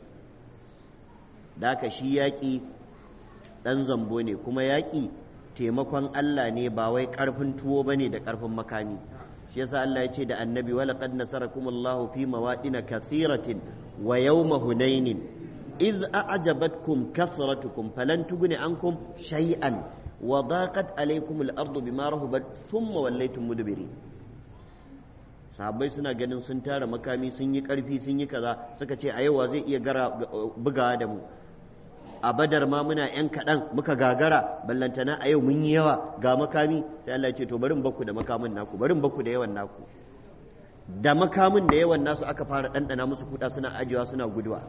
da haka shi yaƙi ɗan zambo ne, kuma yaƙi taimakon Allah ne, ba wai ƙarfin tuwo bane da ƙarfin makami. shi yasa Allah ya ce da annabi, wa laqad nasarakumullahu fi mawadin kathiratin wa yawma hunainin iz a'jabatkum kasratukum falan tughni ankum shay'an wa daqat alaykum al-ardu bima rahabat thumma wallaytum mudbirin. Sahabbai suna ganin sun tara makami sun yi karfi sun yi kaza, suka ce a yau wa zai iya gara bugawa da mu, a Badar ma muna yan kaɗan muka gagara, ballantana a yau mun yi yawa ga makami. Sai Allah ya ce to bari in bakku da makamin naku, bari in bakku da yawan naku. Da makamin da yawan nasu aka fara ɗanɗana musu kuɗa suna ajiyewa suna guduwa.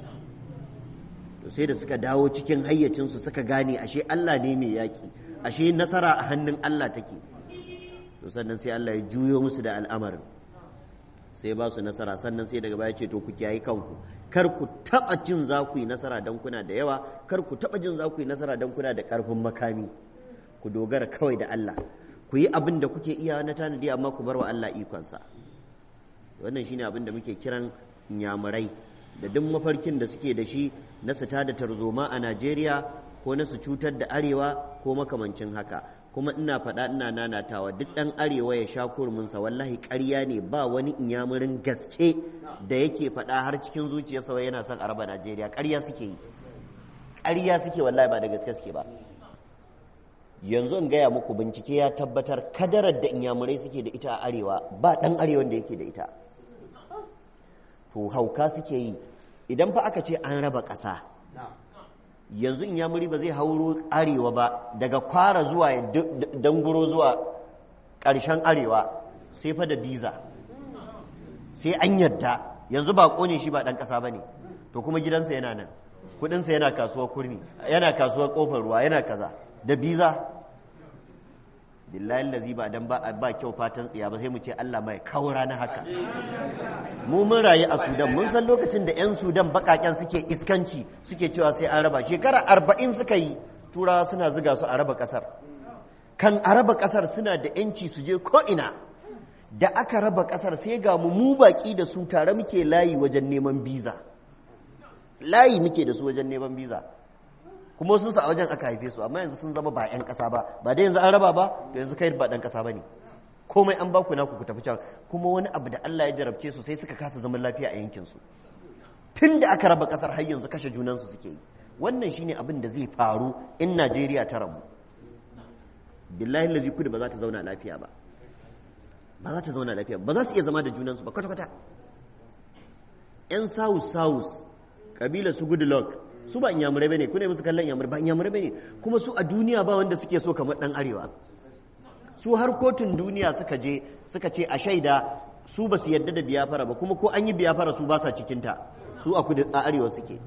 To sai da suka dawo cikin hayyacinsu suka gane ashe Allah ne mai yaƙi, ashe nasara a hannun Allah take. To sannan sai Allah ya juyo musu da al'amarin, sai ba su nasara. Sannan sai daga baya ce to ku kiyaye kanku, kar ku taɓa jin za ku yi nasara don kuna da yawa, kar ku taɓa jin za ku yi nasara don kuna da ƙarfin makami. Ku dogara kawai da Allah, ku yi abin da kuke iya na tanadi, amma ku bar wa Allah ikonsa. Wannan shine abin da muke kiran inyamurai da duk mafarkin da suke da shi na su tada tarzoma a Najeriya ko na su cutar da arewa ko makamancin haka. Kuma ina faɗa ina nanatawa, duk ɗan arewa ya sha kurminsa, wallahi ƙarya ne, ba wani inyamurin gaske da yake faɗa har cikin zuciyarsa wai yana son a raba Najeriya. Ƙarya suke yi, ƙarya suke, wallahi ba da gaske suke ba. Yanzu in gaya muku, bincike ya tabbatar kadarar da inyamurai suke da ita a arewa ba ɗan arewan da yake da ita. To hauka suke yi. Idan fa aka ce an raba ƙasa, yanzu inyamuri ba zai hauro arewa ba, daga Kwara zuwa Danguro zuwa ƙarshen arewa sai fa da biza, sai an yadda. Yanzu ba ne shi ba ɗan ƙasa ba ne, to kuma gidansa yana nan, kuɗinsa yana kasuwar kurmi, yana kasuwar ƙofar ruwa, yana kaza da biza. Billahi lazi ba dan ba ba kyau fatan tsiya ba, sai mu ce Allah mai kawo rana haka. Mu mun rayu a Sudan, mun san lokacin da 'yan Sudan bakaken suke iskanci, suke cewa sai an raba. Shekara arba'in suka yi, turawa suna ziga su a raba kasar. Kan a raba kasar suna da 'yanci su je ko'ina. Da aka raba kasar sai ga mu mu baki da su tare muke layi wajen neman biza. Layi muke da su wajen neman biza. Kuma sun sa a wajen aka haife su, amma yanzu sun zama ba 'yan ƙasa ba. Ba dai yanzu an raba ba, to yanzu kai ba ɗan ƙasa ba ne. Komai an baku naku ku tafi can. Kuma wani abu da Allah ya jarabce su sai suka kasa zaman lafiya a yankinsu. Tun da aka raba ƙasar har yanzu kashe junansu suke yi. Wannan shine abin da zai faru in Najeriya ta rabu. Billahi lazi kudu ba za ta zauna lafiya ba. Ba za ta zauna lafiya ba. Ba za su iya zama da junansu ba kwata-kwata. 'Yan South South, kabilar su Goodluck, su ba inyamurai bane, ku ne musu kallon inyamurai, ba inyamurai bane. Kuma su a duniya ba wanda suke so kamar dan arewa. Su har kotun duniya suka je suka ce a shaida su ba su yarda da biyafara ba, kuma ko an yi biyafara su ba sa cikinta, su a kudu a arewa suke.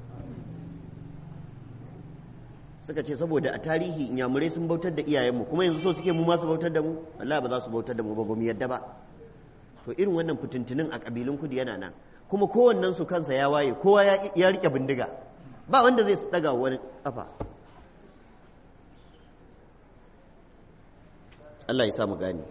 Suka ce saboda a tarihi inyamurai sun bautar da iyayenmu, kuma yanzu so suke mu ma su bautar da mu, Allah ba za su bautar da mu ba, ba mu yarda ba. To irin wannan fitintunin a kabilun kudu yana nan, kuma kowannen su kansa ya waye, kowa ya rike bindiga, ba wanda zai daga wani kafa. Allah ya sa mu gane.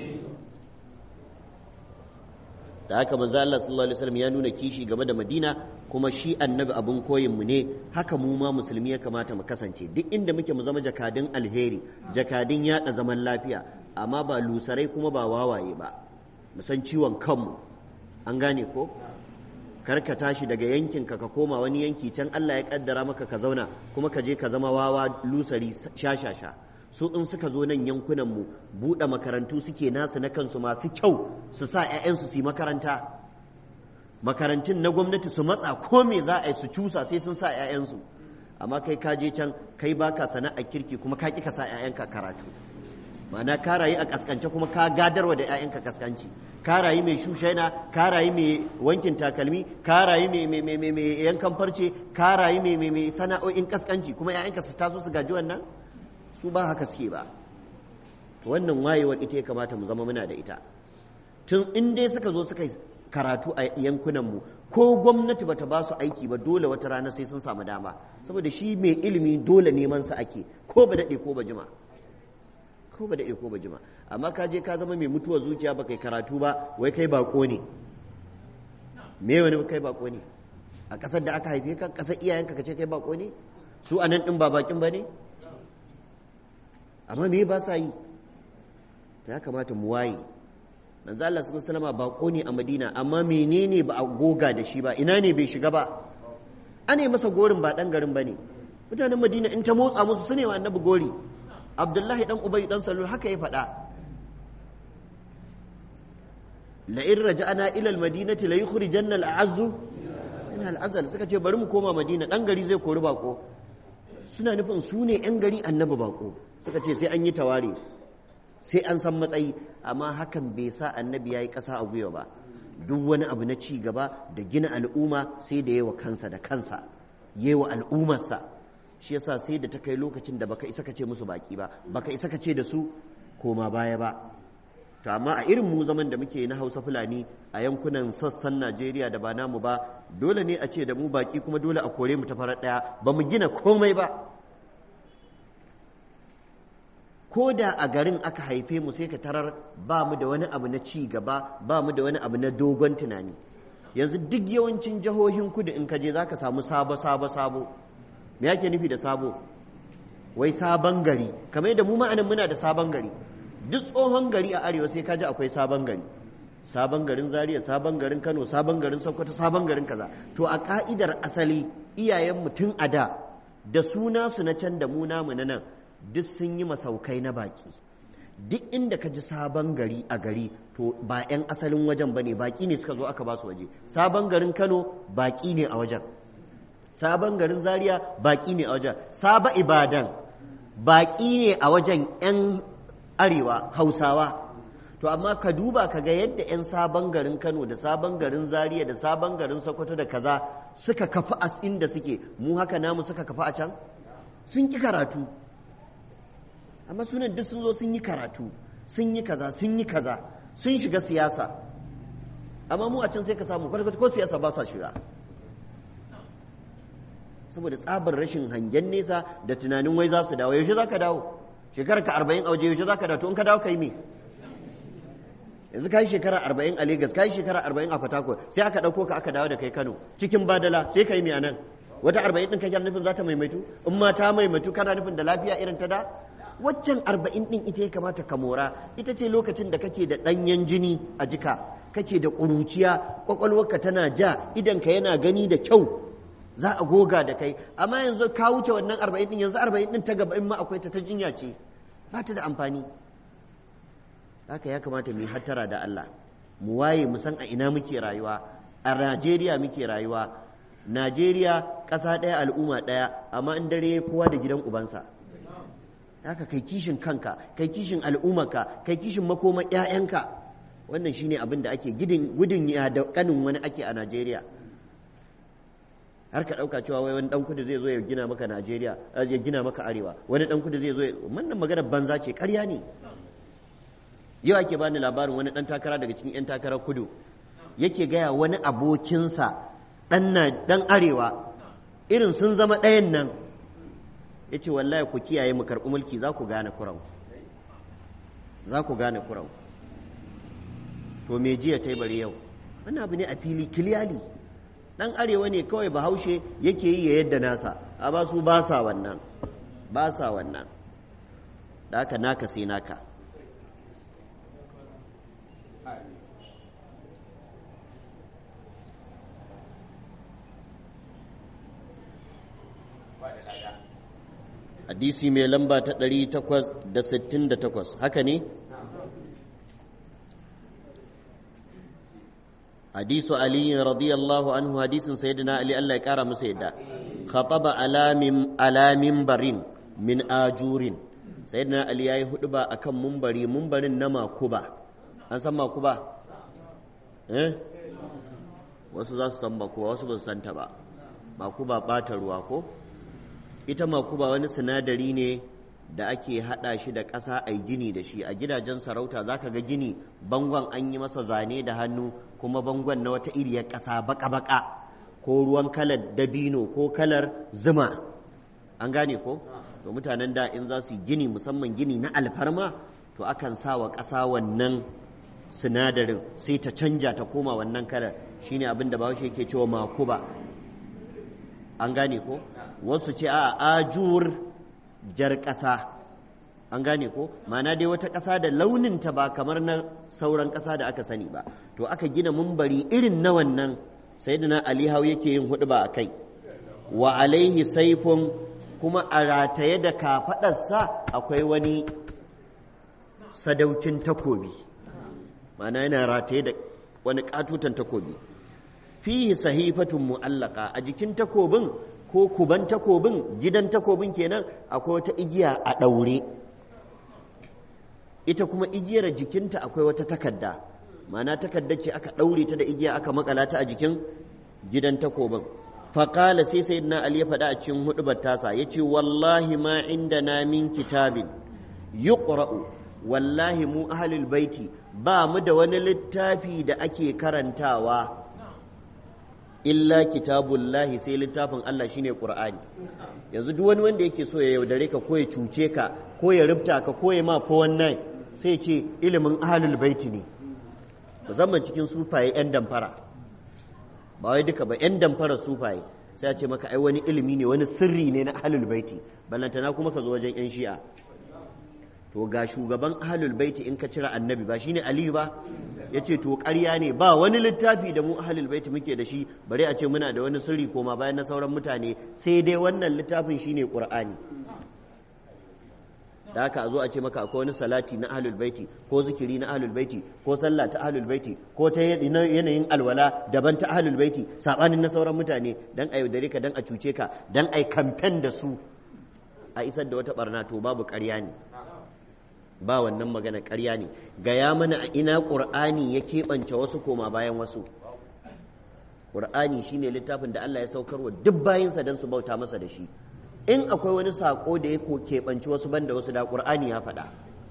Da haka manzo Allah sallallahu alaihi wasallam ya nuna kishi game da Madina, kuma shi annabi abun koyin mu ne. Haka mu ma musulmi ya kamata mu kasance, duk inda muke mu zama jakadin alheri, jakadin yada zaman lafiya, amma ba lusarai kuma ba wawaye ba. Mu san ciwon kanmu, an gane ko? Kar ka tashi daga yankinka ka koma wani yanki can Allah ya kaddara maka ka zauna, kuma ka je ka zama wawa lusari sha-sha-sha. Su in suka zo nan yankunanmu buɗe makarantu suke nasu na kansu masu kyau, su sa 'ya'yansu su yi makaranta. Makarantun na gwamnati su matsa ko me za a yi su cusa sai sun sa 'ya'yansu. Amma kai ka je can kai baka sana'ar kirki kuma ka ƙi ka sa 'ya'yanka karatu. Ma'ana ka rayu a kaskance kuma ka gadarwa da 'ya'yanka kaskanci. Ka rayu mai shushaina, ka rayu mai wankin takalmi, ka rayu mai yankan farce, ka rayu mai sana'o'in kaskanci, kuma 'ya'yanka su taso su gaji wannan? Su ba haka suke ba. Wannan wayewar ita ya kamata mu zama muna da ita. Tun in dai suka zo suka yi karatu a yankunanmu, ko gwamnati bata ba su aiki ba, dole wata rana sai sun samu dama, saboda shi mai ilimi dole neman sa ake, ko ba daɗe ko ba jima ko ba daɗe ko ba jima. Amma ka je ka zama mai mutuwa zuciya ba kai karatu ba, wai kai bako ne. Me wani kai bako ne a ƙasar da aka haife ka, ƙasar iyayenka, ka ce kai bako ne? Su anan ɗin ba bakin ba ne? Amma me ba sa yi? Ya kamata mu waye. Manzo Allah sallallahu alaihi wasallam bako ne a Madina, amma menene ba a goga da shi ba? Ina ne bai shiga ba? ane masa gorin ba ɗan garin ba ne. Mutanen Madina in ta motsa musu su ne wa annabi gori. Abdullahi ɗan Ubay ɗan Salul haka ya faɗa. La in raja'ana ila al-madinati la yukhrijanna al-a'azzu min al-azal, suka ce bari mu koma Madina, ɗan gari zai kori bako. Suna nufin su ne ‘yan gari annabi bako. Suka ce sai an yi taware, sai an san matsayi, amma hakan bai sa annabi ya yi ƙasa a gwiwa ba. Duk wani abu na ci gaba da gina al'umma sai da yawa kansa da kansa, yawa al'ummarsa. Shi yasa sai da ta kai lokacin da baka isa ka ce musu baki ba, baka isa ka ce da su koma baya ba. To amma a irin mu zaman da muke na Hausa Fulani a yankunan sassan Najeriya da ba namu ba, dole ne a ce da mu baki kuma dole a kore mu ta farar ɗaya, ba mu gina komai ba. Ko da a garin aka haife mu sai ka tarar ba mu da wani abu na ci gaba, ba mu da wani abu na dogon tunani. Yanzu duk yawancin jihohin kudu in ka je za ka samu sabo sabo sabo. Me yake nufi da sabo? Wai sabon gari, kamar yadda mu ma'anin muna da sabon gari. Duk tsohon gari a arewa sai ka ji akwai sabon gari. Sabon garin Zaria, sabon garin Kano, sabon garin Sokoto, sabon garin kaza. To a ka'idar asali iyayen mutum a da da suna su na can da mu namu na nan duk sun yi masaukai na baki. Duk inda ka ji sabon gari a gari to ba 'yan asalin wajen ba ne, baki ne suka zo aka ba su waje. Sabon garin Kano baki ne a wajen, sabon garin Zaria baki ne a wajen, Saba Ibadan baki ne a wajen 'yan arewa Hausawa. To amma ka duba ka ga yadda 'yan sabon garin Kano da sabon garin Zaria da sabon garin Sokoto da kaza suka kafa a inda suke, mu haka namu suka kafa a can, sun ki karatu. Amma sunan duk sun zo sun yi karatu, sun yi kaza, sun yi kaza, sun shiga siyasa. Amma mu a can sai ka samu kwata-kwata ko siyasa ba sa shiga. Saboda tsabar rashin hangen nesa da tunanin wai za su dawo. Yaushe za ka dawo? Shekarar ka arba'in a waje, yaushe za ka dawo? To in ka dawo ka yi me? Yanzu ka yi shekara arba'in a Legas, ka yi shekara arba'in a Fatako, sai aka ɗauko ka aka dawo da kai Kano cikin Badala, sai ka yi me a nan? Wata arba'in ɗin kake nufin za ta maimaitu? In ma ta maimaitu kana nufin da lafiya irin ta da? Waccan arba'in ɗin ita ya kamata ka mora, ita ce lokacin da kake da ɗanyen jini a jika, kake da ƙuruciya, ƙwaƙwalwarka tana ja, idanka yana gani da kyau, za a goga da kai. Amma yanzu ka wuce wannan arba'in ɗin, yanzu arba'in ɗin ta gaba in ma akwai ta ta jinya ce, ba ta da amfani. Haka ya kamata mu yi hattara da Allah, mu waye mu san a ina muke rayuwa. A Najeriya muke rayuwa. Najeriya ƙasa ɗaya al'umma ɗaya, amma in dare kowa da gidan ubansa. Haka kai kishin kanka, kai kishin al'ummarka, kai kishin makoma ƴaƴanka. Wannan shine abin da ake gudun ya da kanin wani ake a Najeriya. Har ka ɗauka cewa wai wani ɗan kudu zai zo ya gina maka Najeriya, ya gina maka Arewa, wani ɗan kudu zai zo ya... Wannan magana banza ce, ƙarya ne. Yau ake bani labarin wani ɗan takara daga cikin 'yan takarar kudu yake gaya wani abokinsa ɗan Arewa irin sun zama ɗayan nan, ya ce wallahi ku kiyaye mu karɓi mulki za ku gane kurau, za ku gane kurau. To me jiya ta yi bari yau? Wannan abu ne a fili kiliyali. Ɗan Arewa ne kawai Bahaushe yake yi ya yadda nasa, amma su ba sa wannan, ba sa wannan. Da haka naka sai naka. Hadisi mai lamba ta ɗari takwas da sittin da takwas, haka ne? Hadisu Ali radiyallahu anhu, hadisin sayyidina Ali Allah ya kara masa yadda. Khataba alamin alamin barin min ajurin. Sayyidina Ali yayi huduba akan mumbari, mumbarin na makuba. An san makuba? Eh? Wasu za su san makuba, wasu ba su santa ba. Makuba bata ruwa ko? Ita makuba wani sinadari ne da ake haɗa shi da ƙasa a gini da shi. A gidajen sarauta za ka ga gini bangon an yi masa zane da hannu, kuma bangon na wata iriyar ƙasa baka-baka ko ruwan kalar dabino ko kalar zuma. An gane ko? To mutanen da in za su yi gini, musamman gini na alfarma, to akan sa wa ƙasa wannan sinadarin sai ta canja ta koma wannan kalar. Shine abin da Bahaushe yake cewa makuba. An gane ko? Wasu ce a ajur jar ƙasa. An gane ko? Ma'ana dai wata ƙasa da launinta ba kamar na sauran ƙasa da aka sani ba. To aka gina mumbari irin na wannan, sayyidina Ali hau yake yin huɗuba a kai. wa alaihi saifun kuma a rataye da kafaɗarsa akwai wani sadaukin takobi ma'ana yana rataye da wani katutan takobi fihi sahifatun mu'allaka a jikin takobin ko kuban takobin gidan takobin kenan akwai wata igiya a ɗaure ita kuma igiyar jikinta akwai wata takarda ma'ana takardar ce aka ɗaure ta da igiya aka makala ta a jikin gidan takobin faƙala sai sai na ali ya faɗa a cikin hudubar tasa ya ce wallahi ma inda na min kitabin yuqra'u wallahi mu ahlul baiti ba mu da wani littafi da ake karantawa illa kitabullahi sai littafin Allah shine Qur'ani yanzu duk wani wanda yake so ya yaudare ka ko ya cuce ka ko ya rubta ka ko ya ma fa wannan sai ce ilimin ahlul baiti ne musamman cikin sufaye yan damfara ba wai duka ba yan damfara sufaye sai a ce maka ai wani ilimi ne wani sirri ne na ahlul baiti ballantana kuma ka zo wajen yan shi'a to ga shugaban ahlul baiti in ka cira annabi ba shine aliyu ba yace to ƙarya ne ba wani littafi da mu ahlul baiti muke da shi bare a ce muna da wani sirri koma bayan na sauran mutane sai dai wannan littafin shine qur'ani da haka a zo a ce maka akwai wani salati na ahlul baiti ko zikiri na ahlul baiti ko sallah ta ahlul baiti ko ta yanayin alwala daban ta ahlul baiti sabanin na sauran mutane dan a yaudare ka dan a cuce ka dan a yi kamfen da su a isar da wata barna to babu ƙarya ne ba wannan magana ƙarya ne gaya mana a ina ƙur'ani ya keɓance wasu koma bayan wasu ƙur'ani shine littafin da Allah ya saukarwa duk bayinsa don su bauta masa da shi in akwai wani saƙo da ya keɓanci wasu banda wasu da ƙur'ani ya faɗa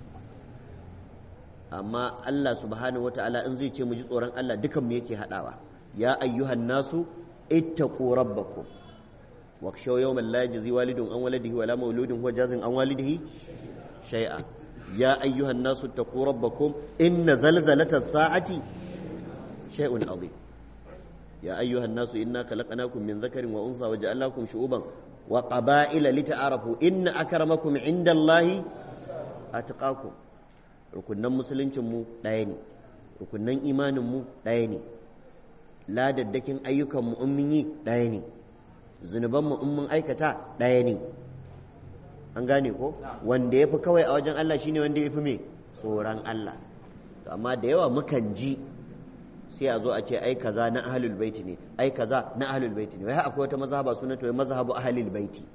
amma Allah subhanahu wataala in zai ce mu ji tsoron Allah dukan mu yake haɗawa ya ayyuhan nasu ittaqu rabbakum wakshaw yawman la yajzi walidun an waladihi wala mauludun huwa jazin an walidihi shay'a يا أيها الناس اتقوا ربكم إن زلزلة الساعة شيء عظيم يا أيها الناس إنا خلقناكم من ذكر وأنثى وجعلناكم شعوبا وقبائل لتعارفوا إن أكرمكم عند الله أتقاكم rukunan musuluncinmu ɗaya ne rukunan imaninmu ɗaya ne ladaddakin ayyukanmu in mun yi ɗaya ne zunubanmu in mun aikata ɗaya ne an gane ko wanda ya fi kawai a wajen Allah shine wanda ya fi me tsoron Allah amma da yawa mukan ji sai a zo a ce ai kaza na ahlul baiti ne ai kaza na ahlul baiti ne wai akwai wata mazhaba sunan to mazhabu ahlul baiti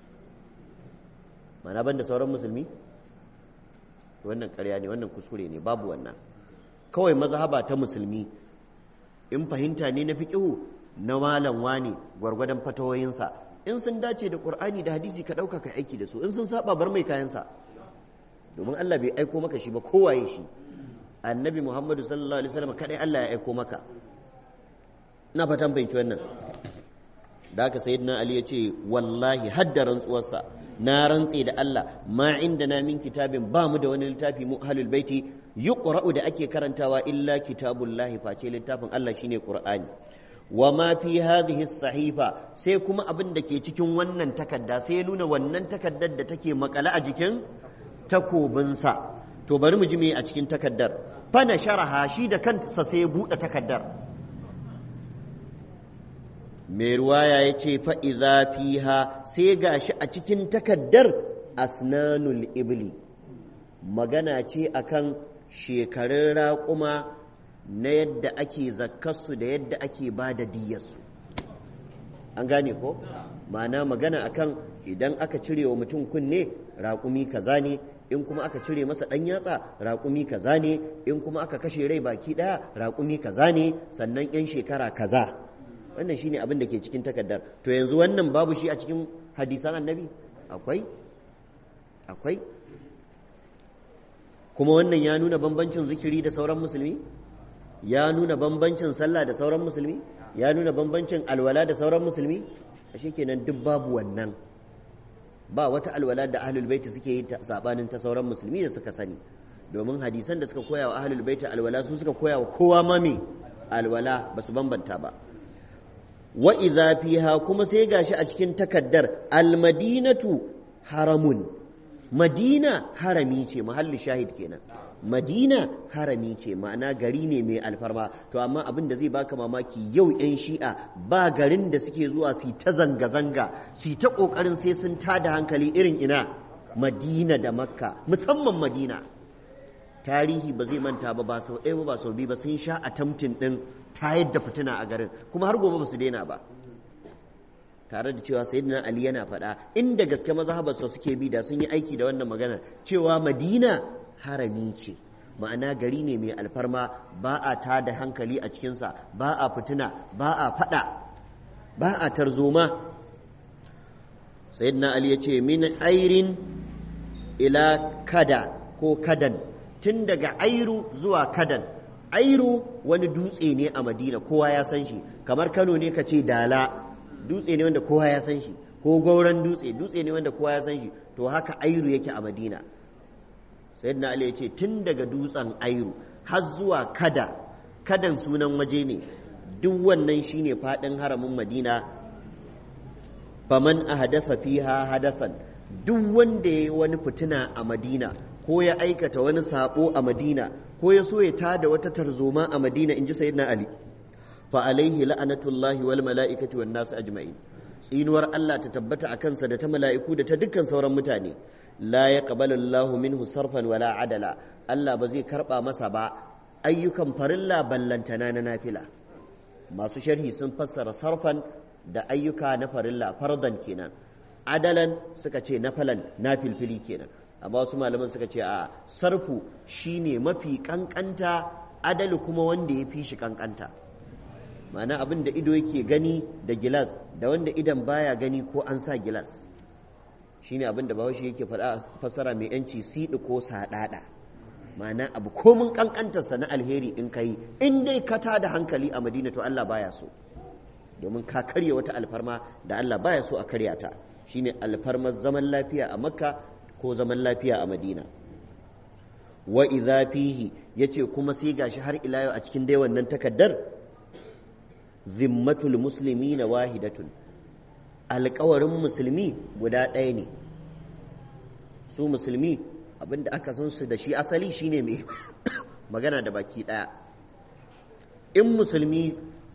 mana banda sauran musulmi wannan ƙarya ne wannan kuskure ne babu wannan kawai mazhaba ta musulmi in fahimta ne na fiqhu na malam wani gwargwadon fatawoyinsa in sun dace da Qur'ani da hadisi ka ɗauka ka aiki da su in sun saba bar mai kayansa domin Allah bai aiko maka shi ba kowaye shi annabi Muhammadu sallallahu alaihi wasallam kadai Allah ya aiko maka ina fatan fahimci wannan da haka sayyidina Ali ya ce wallahi hadda rantsuwarsa na rantse da Allah ma inda na min kitabin ba mu da wani littafi mu ahlul baiti yuqra'u da ake karantawa illa kitabullahi face littafin Allah shine Qur'ani wa ma fi hadhihi sahifa sai kuma abin da ke cikin wannan takarda sai ya nuna wannan takaddar da take makale a jikin takobinsa to bari mu ji me a cikin takaddar fa nasharaha shi da kansa sai ya bude takaddar mai ruwaya yace fa idza fiha sai gashi a cikin takaddar asnanul ibli magana ce akan shekarun raƙuma na yadda ake zakkarsu da yadda ake ba da diyyarsu an gane ko ma'ana magana akan idan aka cire wa mutum kunne raƙumi kaza ne in kuma aka cire masa ɗan yatsa raƙumi kaza ne in kuma aka kashe rai baki ɗaya raƙumi kaza ne sannan yan shekara kaza wannan shine abin da ke cikin takardar to yanzu wannan babu shi a cikin hadisan annabi akwai akwai kuma wannan ya nuna bambancin zikiri da sauran musulmi ya nuna bambancin sallah da sauran musulmi ya nuna bambancin alwala da sauran musulmi ashe kenan duk babu wannan ba wata alwala da ahlul baiti suke yi sabanin ta sauran musulmi da suka sani domin hadisan da suka koya wa ahlul baiti alwala su suka koya wa kowa mami alwala ba su bambanta ba wa idza fiha kuma sai gashi a cikin takaddar almadinatu haramun madina harami ce mahalli shahid kenan madina harami ce ma'ana gari ne mai alfarma to amma abin da zai baka mamaki yau 'yan shi'a ba garin da suke zuwa su ta zanga-zanga su ta ƙoƙarin sai sun tada hankali irin ina madina da makka musamman madina tarihi ba zai manta ba ba sau ɗaya ba ba sau biyu ba sun sha a tamtin ɗin tayar da fitina a garin kuma har gobe ba su daina ba tare da cewa sayyidina ali yana faɗa inda gaske mazhabarsa suke bi da sun yi aiki da wannan maganar cewa madina harami ce ma'ana gari ne mai alfarma ba a tada hankali a cikinsa ba a fitina ba a faɗa ba a tarzoma sayyidina ali ya ce min airin ila kada ko kadan tun daga airu zuwa kadan airu wani dutse ne a madina kowa ya san shi kamar kano ne ka ce dala dutse ne wanda kowa ya san shi ko gauran dutse dutse ne wanda kowa ya san shi to haka airu yake a madina sayyidina ali ya ce tun daga dutsen airu har zuwa kada kadan sunan waje ne duk wannan shine fadin haramin madina faman ahdasa fiha hadathan duk wanda yayi wani fitina a madina ko ya aikata wani sabo a madina ko ya so ya tada wata tarzoma a madina inji sayyidina ali fa alaihi la'anatullahi wal mala'ikati wan nas ajma'in tsinuwar Allah ta tabbata akan sa da ta mala'iku da ta dukkan sauran mutane la yaqbalu Allahu minhu sarfan wala adala Allah ba zai karba masa ba ayyukan farilla ballantana na nafila masu sharhi sun fassara sarfan da ayyuka na farilla fardan kenan adalan suka ce nafalan nafilfili kenan amma wasu malaman suka ce a sarfu shine mafi kankanta adalu kuma wanda ya fi shi kankanta ma'ana abin da ido yake gani da gilas da wanda idan baya gani ko an sa gilas shine abin da bahaushe yake faɗa fassara mai yanci siɗi ko saɗaɗa ma'ana abu komin kankantarsa na alheri in kai in dai ka tada hankali a madina to Allah baya so domin ka karya wata alfarma da Allah baya so a karya ta shine alfarmar zaman lafiya a makka ko zaman lafiya a madina wa idza fihi yace kuma sai gashi har ila yau a cikin dai wannan takaddar zimmatul muslimina wahidatun alƙawarin musulmi guda ɗaya ne su musulmi abinda aka san su da shi asali shine mai magana da baki ɗaya in musulmi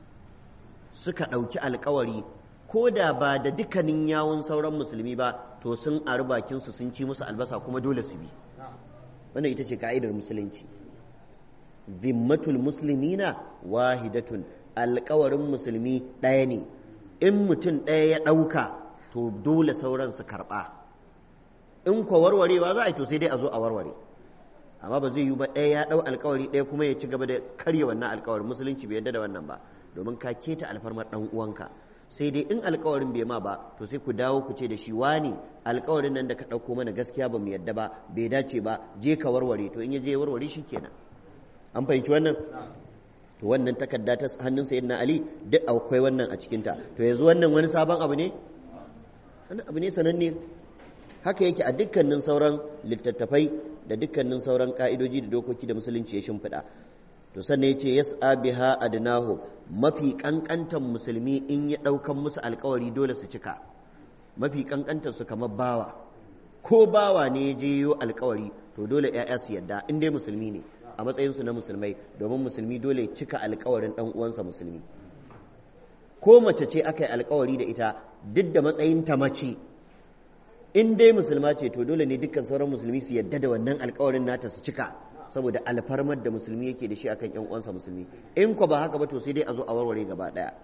suka ɗauki alƙawari ko da ba da dukkanin yawun sauran musulmi ba to sun ari bakinsu sun ci musu albasa kuma dole su bi wannan ita ce ka'idar musulunci zimmatul muslimina wahidatun alkawarin musulmi ɗaya ne in mutum ɗaya ya ɗauka to dole sauran su karɓa in kwa warwarewa za a yi to sai dai a zo a warware amma ba zai yi ba ɗaya ya ɗau alkawari ɗaya kuma ya ci gaba da karya wannan alkawarin musulunci bai yadda da wannan ba domin ka keta alfarmar ɗan uwanka sai dai in alkawarin bai ma ba to sai ku dawo ku ce da shi wani alkawarin nan da ka ɗauko mana gaskiya ba mu yadda ba bai dace ba je ka warware to in ya je warware shi kenan an fahimci wannan to wannan takarda ta hannun sayyidina ali duk akwai wannan a cikinta to yanzu wannan wani sabon abu ne wani abu ne sananne haka yake a dukkanin sauran littattafai da dukkanin sauran ka'idoji da dokoki da musulunci ya shimfiɗa to sannan ya ce yas'a biha adnahu mafi kankantan musulmi in ya ɗaukan musu alkawari dole su cika mafi kankantar su kamar bawa ko bawa ne ya je yo alkawari to dole ƴaƴa su yadda in dai musulmi ne a matsayin su na musulmai domin musulmi dole ya cika alkawarin dan uwansa musulmi ko mace ce aka yi alkawari da ita duk da matsayin ta mace in dai musulma ce to dole ne dukkan sauran musulmi su yadda da wannan alkawarin nata su cika saboda alfarmar da musulmi yake da shi akan ƴan uwansa musulmi in ko ba haka ba to sai dai a zo a warware gaba daya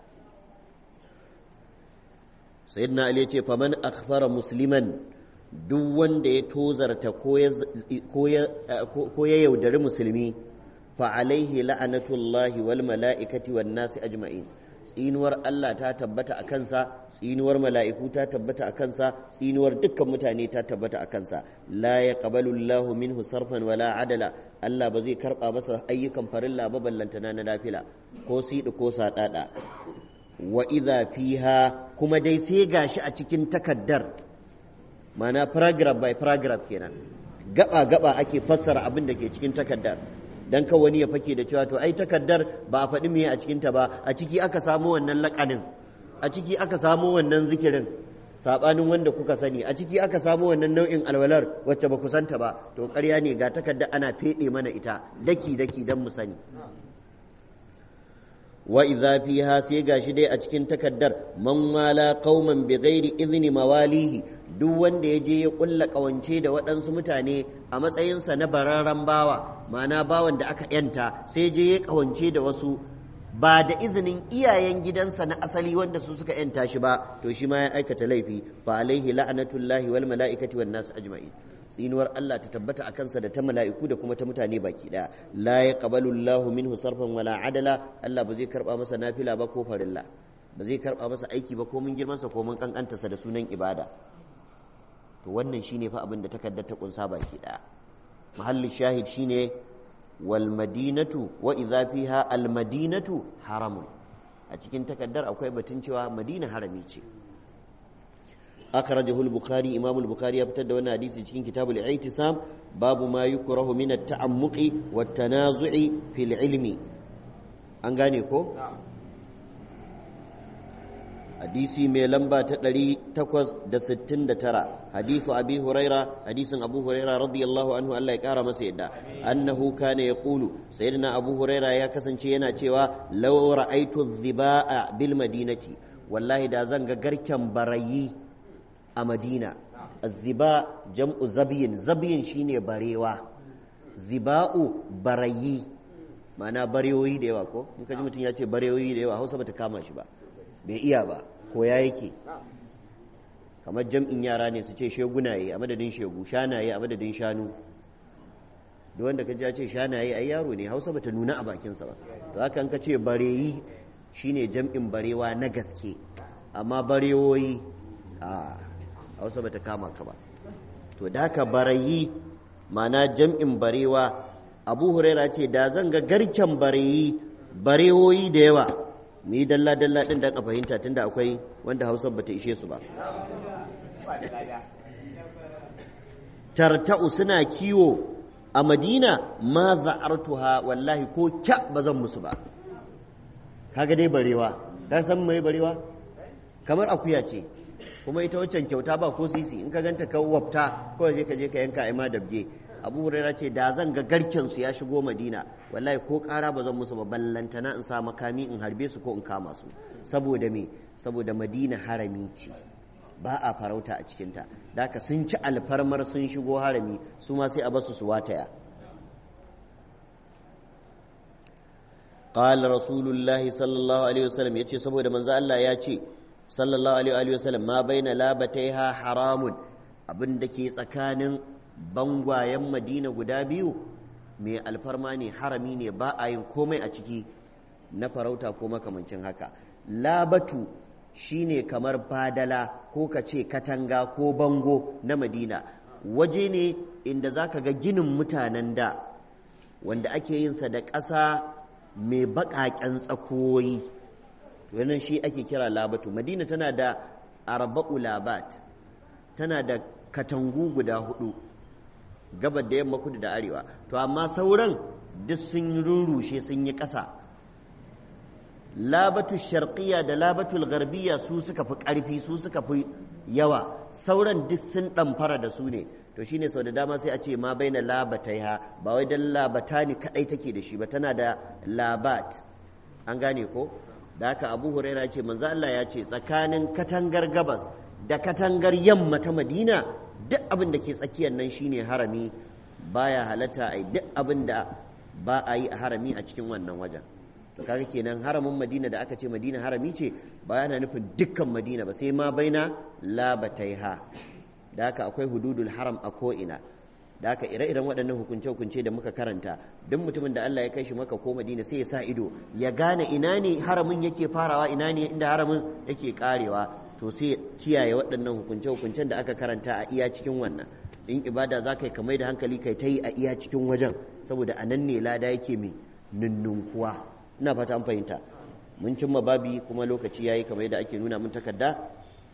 sayyidina ali yace faman akhfara musliman duk wanda ya tozarta ko ya ko ya yaudari musulmi fa alaihi la'anatullahi wal mala'ikati wan nasi ajma'in tsinuwar Allah ta tabbata a kansa tsinuwar mala'iku ta tabbata a kansa tsinuwar dukkan mutane ta tabbata a kansa la yaqbalu Allahu minhu sarfan wala adala Allah ba zai karba masa ayyukan farilla ba ballantana na nafila ko sidi ko sadada wa idza fiha kuma dai sai gashi a cikin takaddar mana paragraph by paragraph kenan gaba gaba ake fassara abin da ke cikin takaddar dan ka wani ya fake da cewa to ai takaddar ba a faɗi me a cikin ta ba a ciki aka samu wannan laƙanin a ciki aka samu wannan zikirin sabanin wanda kuka sani a ciki aka samu wannan nau'in alwalar wacce ba ku santa ba to ƙarya ne ga takarda ana feɗe mana ita daki daki dan mu sani wa idza fiha sai gashi dai a cikin takaddar man wala qauman bighairi izni mawalihi duk wanda ya je ya kulla kawance da waɗansu mutane a matsayinsa na bararren bawa ma'ana bawan da aka yanta sai je ya kawance da wasu ba da izinin iyayen gidansa na asali wanda su suka yanta shi ba to shi ma ya aikata laifi fa alaihi la'natullahi wal mala'ikati wan nas ajma'in tsinuwar Allah ta tabbata a kansa da ta mala'iku da kuma ta mutane baki daya la yaqbalu Allahu minhu sarfan wala adala Allah ba zai karba masa nafila ba ko farilla ba zai karba masa aiki ba ko mun girman sa ko mun kankanta sa da sunan ibada to wannan shine fa abin da takaddar ta kunsa baki daya mahallin shahid shine wal madinatu wa idza fiha al madinatu haramun a cikin takaddar akwai batun cewa madina harami ce akhrajahu al bukhari imam al bukhari ya fitar da wannan hadisi cikin kitabul i'tisam babu ma yukrahu min at ta'ammuqi wat tanazu'i fil ilmi an gane ko hadisi mai lamba ta ɗari takwas da sittin da tara hadisu abi huraira hadisin abu huraira radiyallahu anhu Allah ya kara masa yadda annahu kana yaqulu sayyidina abu huraira ya kasance yana cewa law ra'aytu dhibaa bil madinati wallahi da zan ga garken barayi a madina azziba jam'u zabiyin zabiyin shine barewa ziba'u barayi ma'ana barewoyi da yawa ko in ka ji mutum ya ce barewoyi da yawa Hausa bata kama shi ba bai iya ba ko ya yake kamar jam'in yara ne su ce shegunaye a madadin shegu shanaye a madadin shanu duk wanda ka ce shanaye ai yaro ne Hausa bata nuna a bakinsa ba to haka in ka ce bareyi shine jam'in barewa na gaske amma barewoyi a Hausa bata kama ka ba to da haka barayi ma'ana jam'in barewa Abu Huraira ce da zan ga garken bareyi barewoyi da yawa mu yi dalla-dalla ɗin da ka fahimta tunda akwai wanda Hausa bata ishe su ba tarta'u suna kiwo a Madina ma za'artuha wallahi ko kya ba zan musu ba kaga dai barewa ka san mai barewa kamar akuya ce kuma ita waccan kyauta ba ko sisi in ka ganta ka wafta kawai je ka je ka yanka ai ma dabge Abu Hurairah ce da zan ga garken su ya shigo Madina wallahi ko ƙara ba zan musu ba ballantana in sa makami in harbe su ko in kama su saboda me saboda Madina harami ce ba a farauta a cikinta da haka sun ci alfarmar sun shigo harami su ma sai a basu su wataya قال رسول الله صلى الله عليه وسلم yace saboda manzo Allah ya ce sallallahu alaihi wa sallam ma baina labataiha haramun abin da ke tsakanin bangwayen Madina guda biyu mai alfarma ne harami ne ba a yin komai a ciki na farauta ko makamancin haka labatu shine kamar badala ko ka ce katanga ko bango na Madina waje ne inda zaka ga ginin mutanen da wanda ake yin sa da ƙasa mai baƙaƙen tsakoyi wannan shi ake kira labatu Madina tana da arba'u labat tana da katangu guda hudu gabar da yamma kudu da arewa to amma sauran duk sun rurrushe sun yi ƙasa labatu sharqiyya da labatul gharbiya su suka fi ƙarfi su suka fi yawa sauran duk sun ɗamfara da su ne to shine sau da dama sai a ce ma baina labataiha ba wai dan labatani kadai take da shi ba tana da labat an gane ko da haka Abu Huraira ce manzo Allah ya ce tsakanin katangar gabas da katangar yamma ta Madina duk abin da ke tsakiyar nan shine harami baya halatta ai duk abin da ba a yi a harami a cikin wannan wajen to kaga kenan haramin Madina da aka ce Madina harami ce ba yana nufin dukkan Madina ba sai ma baina labataiha da haka akwai hududul haram a ko'ina da haka ire-iren waɗannan hukunce-hukunce da muka karanta duk mutumin da Allah ya kai shi maka ko Madina sai ya sa ido ya gane ina ne haramin yake farawa ina ne inda haramin yake karewa to sai kiyaye waɗannan hukunce-hukuncen da aka karanta a iya cikin wannan in ibada za ka yi kamar da hankali kai ta yi a iya cikin wajen saboda a nan ne lada yake mai nunnunkuwa ina fata an fahimta mun cimma babi kuma lokaci yayi kamar yadda ake nuna mun takarda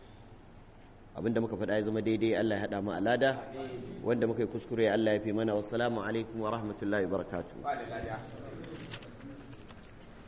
abinda muka faɗa ya zama daidai Allah ya haɗa mu alada wanda muka yi kuskure Allah ya fi mana wassalamu alaikum wa rahmatullahi wa barakatuh